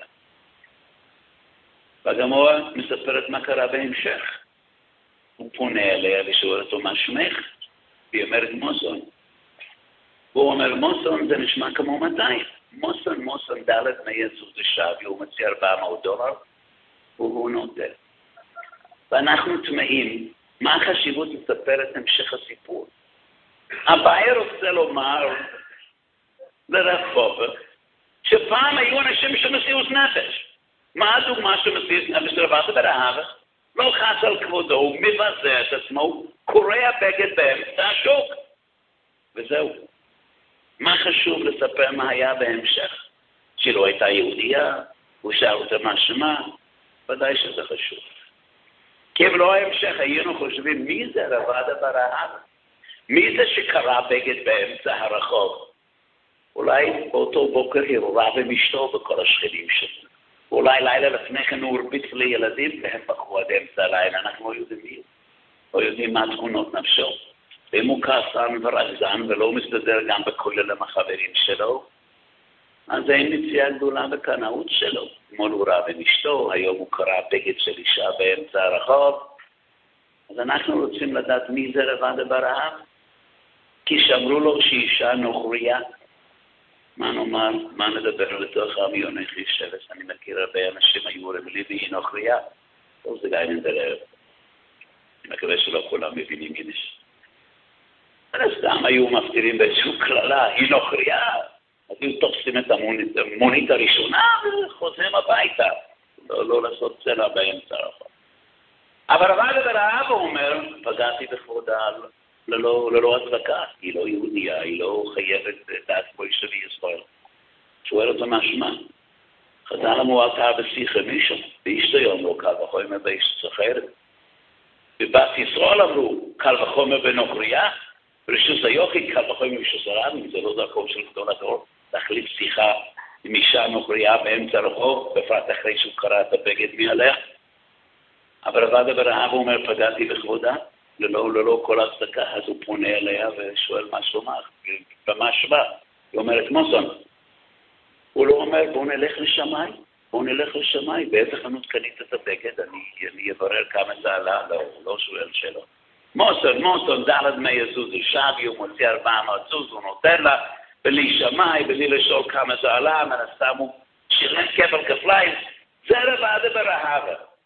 והגמור מספרת מה קרה בהמשך. הוא פונה אליה ושואל אותו מה שמך? היא אומרת מוסון. הוא אומר מוסון זה נשמע כמו 200. מוסון דלת מייצור זה שווה, הוא מציע $400, והוא נותן. ואנחנו תמאים, מה החשיבות לספר את המשך הסיפור? אביי רוצה לומר לרב פופר, שפעם היו אנשים שמסירות נפש. מה הדוגמה שמסירות נפש? לבד ברעב, לא חס על כבודו, הוא מבזה את עצמו, הוא קורע בגד באמצע השוק. וזהו. מה חשוב לספר מה היה בהמשך? שלא הייתה יהודיה, הוא שאל אותה מה שמה, ודאי שזה חשוב. כי אם לא ההמשך, היינו חושבים, מי זה לבד ברעב? מי זה שקרע בגד באמצע הרחוב? אולי באותו בוקר הראה במשתו בכל השכנים שלנו. אולי לילה לפני כן הוא הרביץ לילדים והם בחרו עד אמצע הלילה. אנחנו לא יודעים מי. לא יודעים מה תכונות נפשו. ואם הוא כעסן ורגזן ולא מסתדר גם בכולל עם החברים שלו, אז אין מציאה גדולה בקנאות שלו. אתמול הוא ראה במשתו, היום הוא קרא בגד של אישה באמצע הרחוב. אז אנחנו רוצים לדעת מי זה לבד ברעב. כי שאמרו לו שאישה נוכריה, מה נאמר, מה נדבר לתוך המיוני חישבס? אני מכיר הרבה אנשים היו רמלי והיא נוכריה. טוב, זה גם נדבר. אני מקווה שלא כולם מבינים יידיש. אבל סתם היו מפתירים באיזשהו כללה, היא נוכריה. אז היו תופסים עושים את המונית הראשונה וחוזרים הביתה, לא לעשות צלע באמצע הרחוב. אבל הרב ברעב אומר, פגעתי בכבודה ללא הצדקה, היא לא יהודייה, היא לא חייבת דעת מוישה וישראל. שואל אותו משמע. חז"ל אמרו אתה בשיחה מישהו, באשתו יאמרו קל וחומר באשת סוחרת. בבת ישראל אמרו קל וחומר בנוכריה, ברשות היוחד קל וחומר ברשות הרבים, זה לא דרכו של גדול הדור, להחליף שיחה עם אישה נוכריה באמצע הרחוב, בפרט אחרי שהוא קרא את הבגד מעליה. אבל הרב ברעב אומר פגעתי בכבודה, ללא כל הצדקה, אז הוא פונה אליה ושואל מה שלומך, במה שמה? היא אומרת מוסון. הוא לא אומר בוא נלך לשמי, באיזה חנות קנית את הבגד, אני אברר כמה זה עלה, לא שואל שלו. מוסון, דלת דמי יזוז, שבי, הוא מוציא 400 זוז, הוא נותן לה, בלי שמי, בלי לשאול כמה זה עלה, מן הסתם הוא שילם כפל כפליים, זה רב ברעב.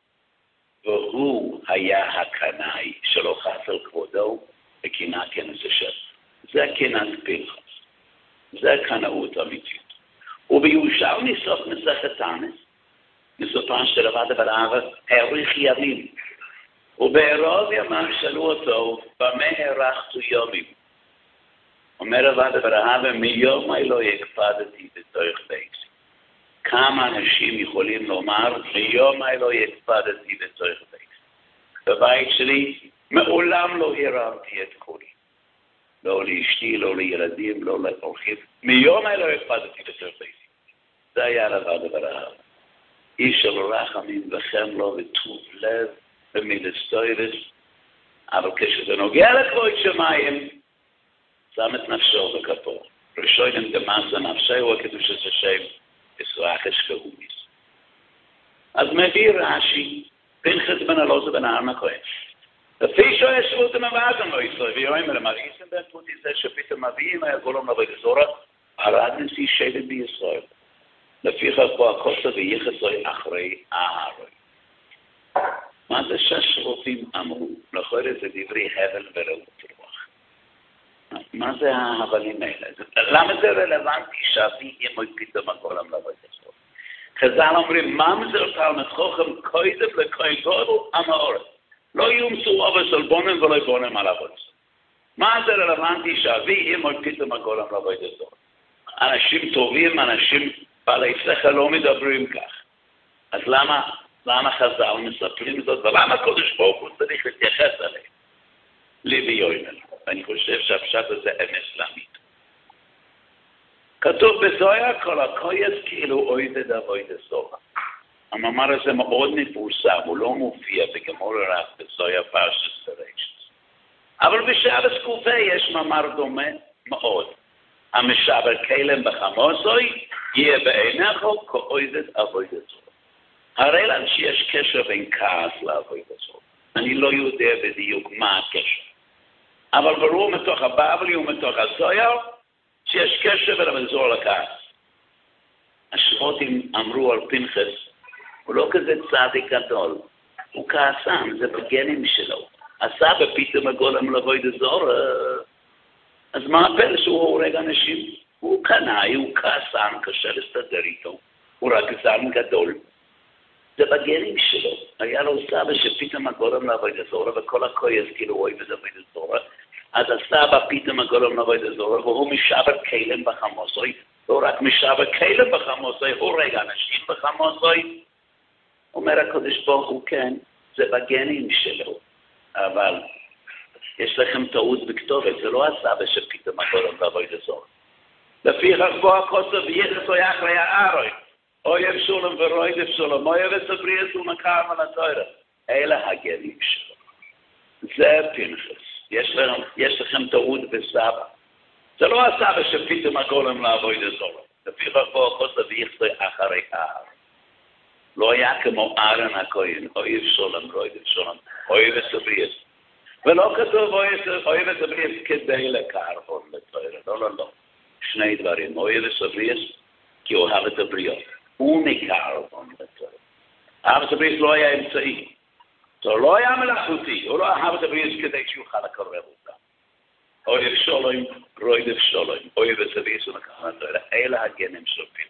והוא היה הקנאי שלא חס על כבודו בקנאת כנס השם. זה קנאת פנחס. זה קנאות אמיתית. ובירושלמי סוף מסכת תנס, מסופר של רב ברעב האריך ימים. ובערוב ימיו שאלו אותו, במה הארכת יומים? אומר רב ברעב, מיום לא הקפדתי בתוך ביתי. כמה אנשים יכולים לומר, מיום לא הקפדתי בתוך ביתי. בבית שלי מעולם לא הרמתי את קולי. לא לאשתי, לא לילדים, לא לאורחים. מיום לא הקפדתי בתוך ביתי. זה היה רב ברעב. איש של רחמים וחמלה וטוב לב ומידת סטוירס. אבל כשזה נוגע לכבוד שמיים, שם את נפשו בכפו. ראשון דמאס נפשו הקדוש השם. בסואחש כאומיס. אז מביא רש"י, פנחס בן אלעזר בן אהרון הכהן. לפי שואל שבות המבאזן לא ישראל, ויואם למריסם בן פוטי זה שפתאום מביאים היה גולם לבית זורה, הרד נשיא שבט בישראל. לפי חלקו הכוסה ויחסוי אחרי הארוי. מה זה שהשבטים אמרו? נכון, זה דברי הבל ורעות רוח. מה זה ההבלים האלה? למה זה רלוונטי שאבי ימוי פתאום הגולם לבית זורה? חז"ל אומרים, ממזר תלמיד חכם קודם לכהן גדול המאורת. לא יומסו אבס על בונם ולא בונם על אבס. מה זה רלוונטי שאבי ימוי פתאום הגולם לבית זורה? אנשים טובים, אנשים בעלי שכל לא מדברים כך. אז למה חז"ל מספרים זאת, ולמה קודש ברוך הוא צריך להתייחס עליהם? לי ויואל. ואני חושב שהפשט הזה אמס להמית. כתוב בזוהר כל הכויס כאילו אוידד אבוידד זוהר. המאמר הזה מאוד מפורסם, הוא לא מופיע בגמור הרב בזוהר פרשת בראשית. אבל בשבס קופה יש מאמר דומה מאוד. המשבר כלם בחמוסוי יהיה בעיניך כאוידד אבוידד זוהר. הרי לנו שיש קשר בין כעס לאבוידד זוהר. אני לא יודע בדיוק מה הקשר. אבל ברור מתוך הבבלי ומתוך הזוהר שיש קשר בין המזור לכעס. השבטים אמרו על פנחס, הוא לא כזה צדיק גדול, הוא כעסן, זה בגנים שלו. עשה בפתאום הגולם לעבודת זרה, אז מה הפלא שהוא הורג אנשים? הוא קנאי, הוא כעסן, קשה להסתדר איתו, הוא רגזן גדול. זה בגנים שלו. היה לו סבא שפתאום הגולם לעבודת זרה, וכל הכויס כאילו הוא אוהב את עבודת זרה, אז הסבא פתאום הגולם לעבודת זרה, והוא משבר כלם בחמוסוי, לא רק משבר כלם בחמוסוי, הוא הורג אנשים בחמוסוי. אומר הקדוש ברוך הוא, כן, זה בגנים שלו, אבל יש לכם טעות בכתובת, זה לא הסבא שפתאום הגולם לעבודת זרה. לפי חכבו הכוסף ויחסוי אחרי הארוי, אויב שולם ורוידף שולם, אויב וסבריאס ומקר מלתוירה. אלה הגנים שלו. זה פנחס. יש לכם טעות בסבא. זה לא הסבא שפתאום הגולם לעבודת זרה. לפי חכבו הכוסף ויחסוי אחרי הארוי. לא היה כמו אהרן הכהן, אויב שולם, רוידף שולם, אויב וסבריאס. ולא כתוב אויב וסבריאס כדי לקרבון לתוירה. לא. שני דברים. אויב וסבריאס כי הוא אוהב את הבריות. הוא מקרבון לתוירה. אהב את הברית לא היה אמצעי. זה לא היה מלאכותי. הוא לא אהב את הברית כדי שיוכל לקרב אותם. אויב שולוים, רוידף שולוים, אויב סביס ומכוונתו, אלה הגנים שופים.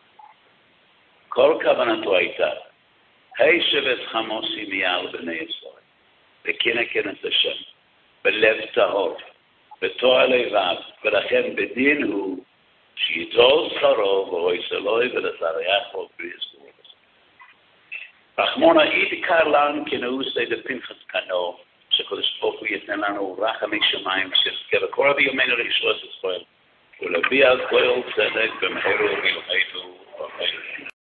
כל כוונתו הייתה, היי שבט חמוסי מיעל בני ישראל, וכינה כנס השם, בלב טהור, בתואר לבב, ולכן בדין הוא, שיטול שכרו ואוי סלוי ולזרח ובריזבו. רחמונה איד קרלן כנאוסי דפנחס כנו, שקודש ברוך הוא ייתן לנו רחמי שמיים, שזכה בכל ביומנו לישועת ישראל, ולהביא על כל צדק במהרה וביום.